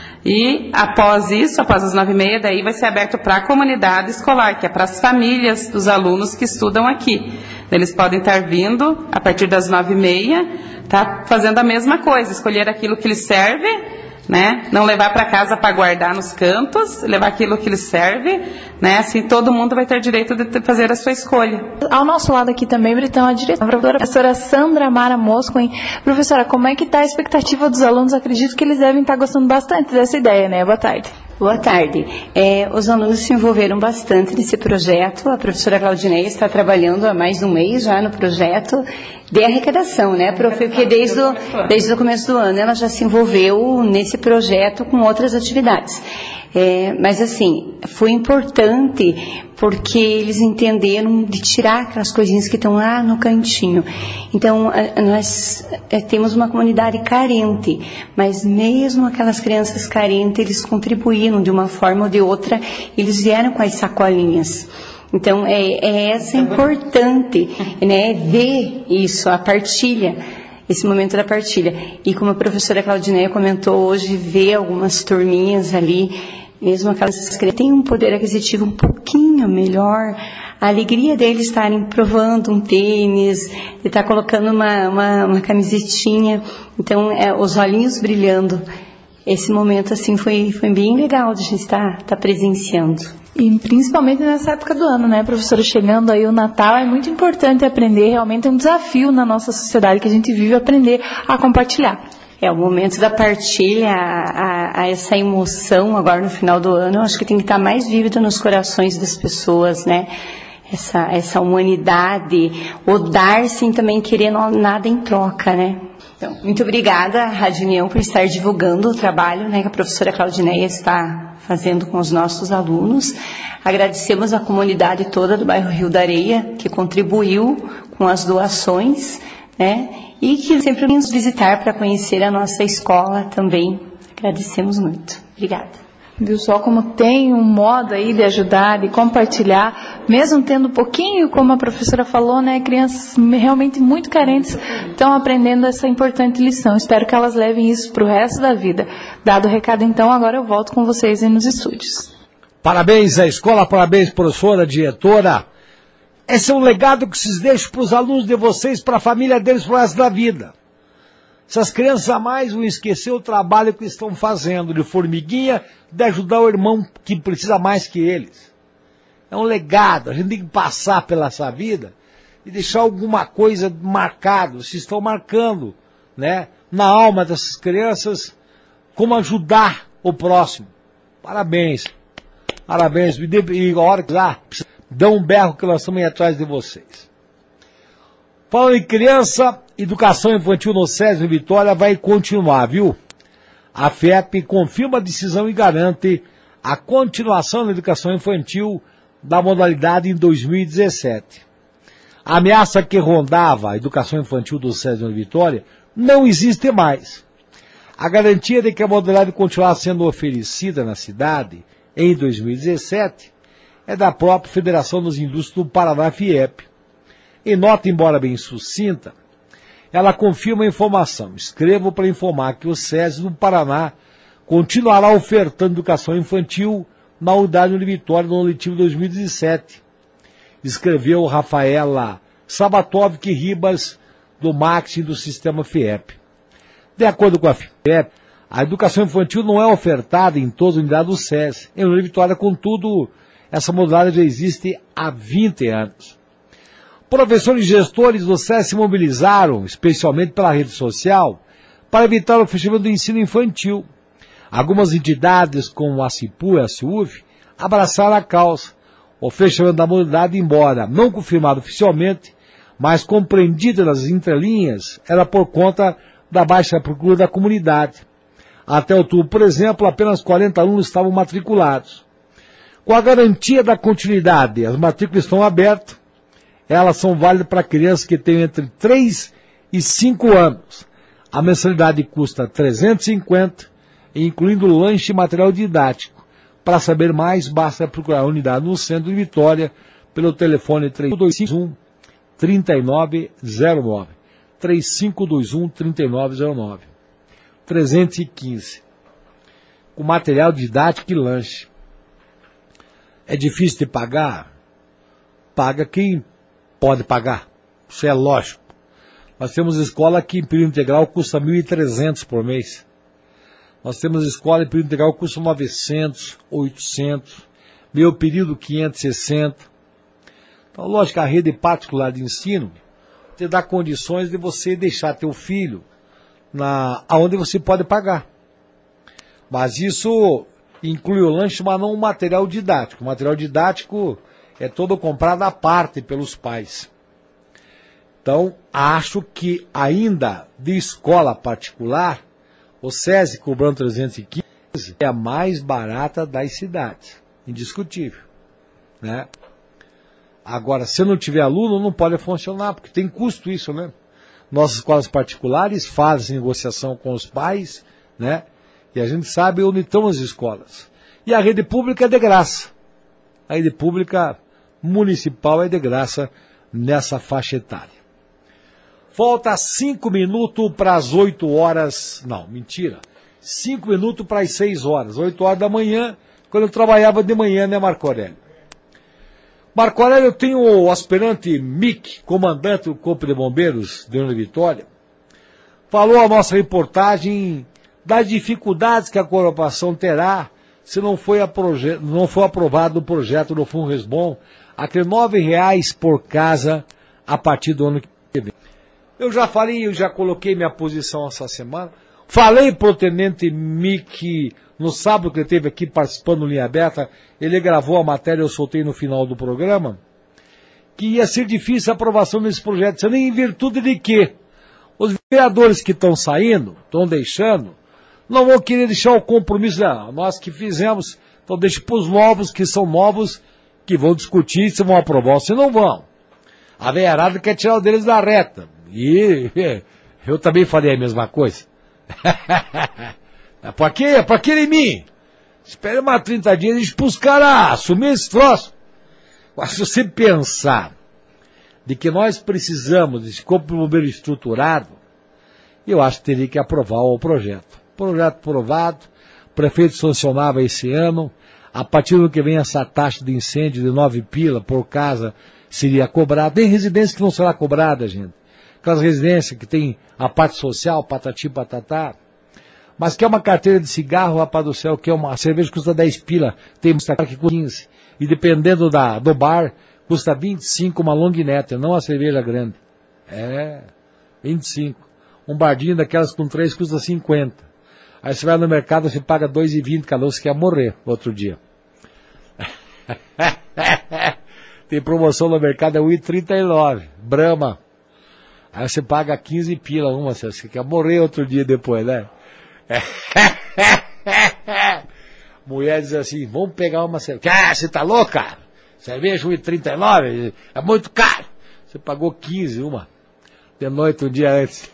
E após isso, após as nove e meia, daí vai ser aberto para a comunidade escolar, que é para as famílias dos alunos que estudam aqui. Eles podem estar vindo a partir das nove e meia, tá fazendo a mesma coisa, escolher aquilo que lhes serve, né? Não levar para casa para guardar nos cantos, levar aquilo que lhes serve, né? Assim todo mundo vai ter direito de fazer a sua escolha. Ao nosso lado aqui também, Britão, a diretora, a professora Sandra Mara Mosco, hein? Professora, como é que está a expectativa dos alunos? Acredito que eles devem estar gostando bastante dessa ideia, né? Boa tarde. Boa tarde. É, os alunos se envolveram bastante nesse projeto. A professora Claudineia está trabalhando há mais de um mês já no projeto de arrecadação, né, prof? Porque desde o, desde o começo do ano ela já se envolveu nesse projeto com outras atividades. É, mas assim, foi importante porque eles entenderam de tirar aquelas coisinhas que estão lá no cantinho. Então, a, nós é, temos uma comunidade carente, mas mesmo aquelas crianças carentes, eles contribuíram de uma forma ou de outra, eles vieram com as sacolinhas. Então, é, é essa importante, né, ver isso, a partilha, esse momento da partilha. E como a professora Claudineia comentou hoje, ver algumas turminhas ali, mesmo aquelas que têm um poder aquisitivo um pouquinho melhor, a alegria deles estarem provando um tênis, de estar colocando uma, uma, uma camisetinha, então é, os olhinhos brilhando. Esse momento assim foi, foi bem legal de a gente estar, estar presenciando. E principalmente nessa época do ano, né, professora? Chegando aí o Natal, é muito importante aprender, realmente é um desafio na nossa sociedade que a gente vive, aprender a compartilhar. É, o momento da partilha, a, a, a essa emoção agora no final do ano, eu acho que tem que estar mais vívida nos corações das pessoas, né? Essa, essa humanidade, o dar sem também querer nada em troca, né? Então, muito obrigada, Rádio União, por estar divulgando o trabalho, né, que a professora Claudineia está fazendo com os nossos alunos. Agradecemos a comunidade toda do bairro Rio da Areia, que contribuiu com as doações, né, e que sempre vem nos visitar para conhecer a nossa escola também. Agradecemos muito. Obrigada. Viu só como tem um modo aí de ajudar, de compartilhar, mesmo tendo pouquinho, como a professora falou, né, crianças realmente muito carentes estão aprendendo essa importante lição. Espero que elas levem isso para o resto da vida. Dado o recado, então, agora eu volto com vocês aí nos estúdios. Parabéns à escola, parabéns, professora, diretora. Esse é um legado que vocês deixam para os alunos de vocês, para a família deles, para o resto da vida. Essas crianças jamais vão esquecer o trabalho que estão fazendo de formiguinha, de ajudar o irmão que precisa mais que eles. É um legado, a gente tem que passar pela essa vida e deixar alguma coisa marcado, se estão marcando, né, na alma dessas crianças, como ajudar o próximo. Parabéns, parabéns, e a hora que lá, dão um berro que nós estamos aí atrás de vocês. Falando em criança, educação infantil no SESI Vitória vai continuar, viu? A FIEP confirma a decisão e garante a continuação da educação infantil da modalidade em dois mil e dezessete. A ameaça que rondava a educação infantil do SESI Vitória não existe mais. A garantia de que a modalidade continuará sendo oferecida na cidade em dois mil e dezessete é da própria Federação das Indústrias do Paraná, FIEP. Em nota, embora bem sucinta, ela confirma a informação. Escrevo para informar que o SESI do Paraná continuará ofertando educação infantil na unidade de Vitória no ano letivo dois mil e dezessete. Escreveu Rafaela Sabatovic Ribas, do marketing do sistema FIEP. De acordo com a FIEP, a educação infantil não é ofertada em toda a unidade do SESI. Em União de Vitória, contudo, essa modalidade já existe há vinte anos. Professores e gestores do SESI se mobilizaram, especialmente pela rede social, para evitar o fechamento do ensino infantil. Algumas entidades, como a CIPU e a CIUF, abraçaram a causa. O fechamento da modalidade, embora não confirmado oficialmente, mas compreendida nas entrelinhas, era por conta da baixa procura da comunidade. Até outubro, por exemplo, apenas quarenta alunos estavam matriculados. Com a garantia da continuidade, as matrículas estão abertas. Elas são válidas para crianças que têm entre três e cinco anos. A mensalidade custa trezentos e cinquenta reais, incluindo lanche e material didático. Para saber mais, basta procurar a unidade no centro de Vitória pelo telefone três cinco dois um, três nove zero nove. três cinco dois um, três nove zero nove. trezentos e quinze. Com material didático e lanche. É difícil de pagar? Paga quem pode pagar. Isso é lógico. Nós temos escola que em período integral custa mil e trezentos por mês. Nós temos escola em período integral que custa novecentos, oitocentos, meio período quinhentos e sessenta. Então, lógico, a rede particular de ensino te dá condições de você deixar teu filho na, aonde você pode pagar. Mas isso inclui o lanche, mas não o material didático. O material didático é todo comprado à parte pelos pais. Então, acho que ainda de escola particular, o SESI cobrando trezentos e quinze é a mais barata das cidades. Indiscutível. Né? Agora, se não tiver aluno, não pode funcionar, porque tem custo isso, né? Nossas escolas particulares fazem negociação com os pais, né? E a gente sabe onde estão as escolas. E a rede pública é de graça. A rede pública municipal é de graça nessa faixa etária. Falta cinco minutos para as oito horas. Não, mentira. Cinco minutos para as seis horas. Oito horas da manhã, quando eu trabalhava de manhã, né, Marco Aurélio? Marco Aurélio, eu tenho o aspirante Mick, comandante do Corpo de Bombeiros de União de Vitória, falou a nossa reportagem das dificuldades que a corporação terá se não, foi a proje- não for aprovado o projeto do Funresbom, aquele nove reais por casa a partir do ano que vem. Eu já falei, eu já coloquei minha posição essa semana. Falei para o tenente Mick no sábado que ele esteve aqui participando do Linha Aberta, ele gravou a matéria, eu soltei no final do programa, que ia ser difícil a aprovação desse projeto, isso nem em virtude de quê? Os vereadores que estão saindo, estão deixando, não vão querer deixar o compromisso, não, nós que fizemos, então deixa para os novos, que são novos, que vão discutir se vão aprovar ou se não vão. A veiarada quer tirar o deles da reta. E eu também falei a mesma coisa. É pra quê? É pra quê em mim? Espere mais trinta dias e diz pros caras assumir esse troço. Mas se você pensar de que nós precisamos desse corpo de bombeiro estruturado, eu acho que teria que aprovar o projeto. Projeto aprovado, o prefeito sancionava esse ano, a partir do que vem essa taxa de incêndio de nove pila por casa seria cobrada. Tem residência que não será cobrada, gente. aquelas residências que tem a parte social, patati patatá. Mas quer uma carteira de cigarro, rapaz do céu, que é uma a cerveja custa dez pila, tem uma que custa quinze. E dependendo da, do bar, custa vinte e cinco uma long neck, não a cerveja grande. É, vinte e cinco. Um bardinho daquelas com três custa cinquenta. Aí você vai no mercado, você paga dois reais e vinte cada um, você quer morrer outro dia. Tem promoção no mercado, é um real e trinta e nove. Brahma. Aí você paga quinze pila uma, você quer morrer outro dia depois, né? Mulher diz assim, vamos pegar uma cerveja. Ah, você tá louca? Cerveja um real e trinta e nove, é muito caro. Você pagou quinze uma. De noite um dia antes.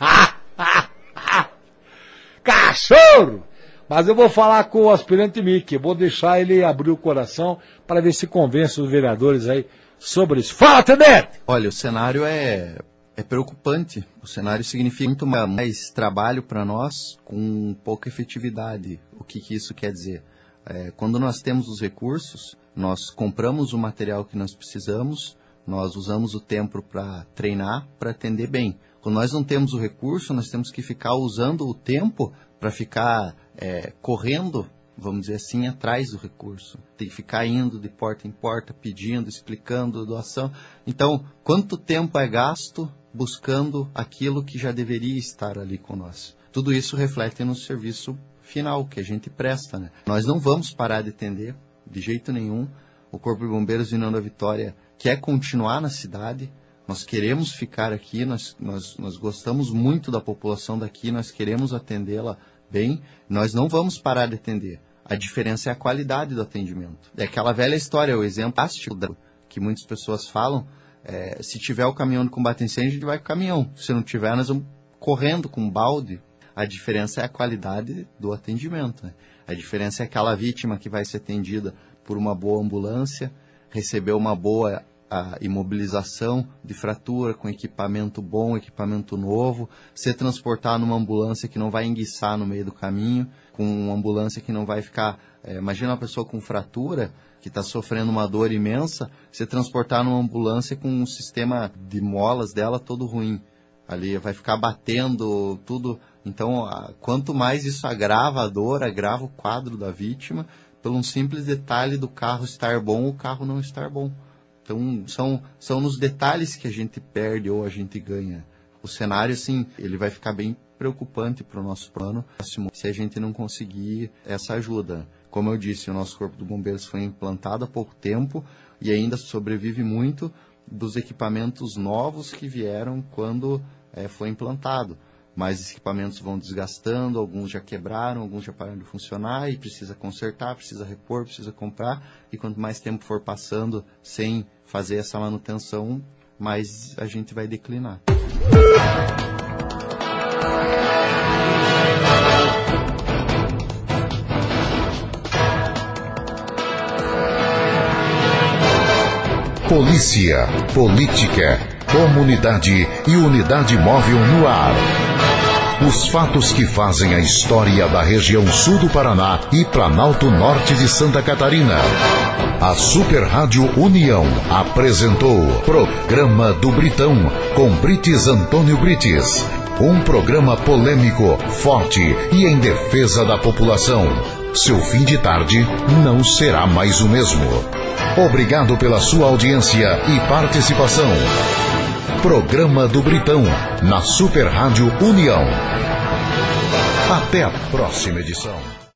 Cachorro! Mas eu vou falar com o aspirante Mickey, vou deixar ele abrir o coração para ver se convence os vereadores aí sobre isso. Fala, Tenente! Olha, o cenário é, é preocupante. O cenário significa muito mais trabalho para nós com pouca efetividade. O que, que isso quer dizer? É, quando nós temos os recursos, nós compramos o material que nós precisamos, nós usamos o tempo para treinar, para atender bem. Quando nós não temos o recurso, nós temos que ficar usando o tempo para ficar é, correndo, vamos dizer assim, atrás do recurso. Tem que ficar indo de porta em porta, pedindo, explicando, doação. Então, quanto tempo é gasto buscando aquilo que já deveria estar ali com nós? Tudo isso reflete no serviço final que a gente presta, né? Nós não vamos parar de atender, de jeito nenhum. O Corpo de Bombeiros de União da Vitória quer continuar na cidade. Nós queremos ficar aqui, nós, nós, nós gostamos muito da população daqui, nós queremos atendê-la bem, nós não vamos parar de atender. A diferença é a qualidade do atendimento. É aquela velha história, o exemplo que muitas pessoas falam, é, se tiver o caminhão de combate a incêndio, a gente vai com o caminhão. Se não tiver, nós vamos correndo com um balde. A diferença é a qualidade do atendimento, né? A diferença é aquela vítima que vai ser atendida por uma boa ambulância, receber uma boa a imobilização de fratura com equipamento bom, equipamento novo, ser transportado numa ambulância que não vai enguiçar no meio do caminho, com uma ambulância que não vai ficar... É, imagina uma pessoa com fratura, que está sofrendo uma dor imensa, ser transportar numa ambulância com um sistema de molas dela todo ruim. Ali vai ficar batendo tudo. Então, a, quanto mais isso agrava a dor, agrava o quadro da vítima, pelo um simples detalhe do carro estar bom ou o carro não estar bom. Então, são, são nos detalhes que a gente perde ou a gente ganha. O cenário, assim, ele vai ficar bem preocupante para o nosso plano próximo se a gente não conseguir essa ajuda. Como eu disse, o nosso Corpo de Bombeiros foi implantado há pouco tempo e ainda sobrevive muito dos equipamentos novos que vieram quando é, foi implantado. Mas os equipamentos vão desgastando, alguns já quebraram, alguns já pararam de funcionar e precisa consertar, precisa repor, precisa comprar. E quanto mais tempo for passando sem fazer essa manutenção, mais a gente vai declinar. Polícia, política, comunidade e unidade móvel no ar. Os fatos que fazem a história da região sul do Paraná e Planalto Norte de Santa Catarina. A Super Rádio União apresentou Programa do Britão, com Brites Antônio Brites. Um programa polêmico, forte e em defesa da população. Seu fim de tarde não será mais o mesmo. Obrigado pela sua audiência e participação. Programa do Britão, na Super Rádio União. Até a próxima edição.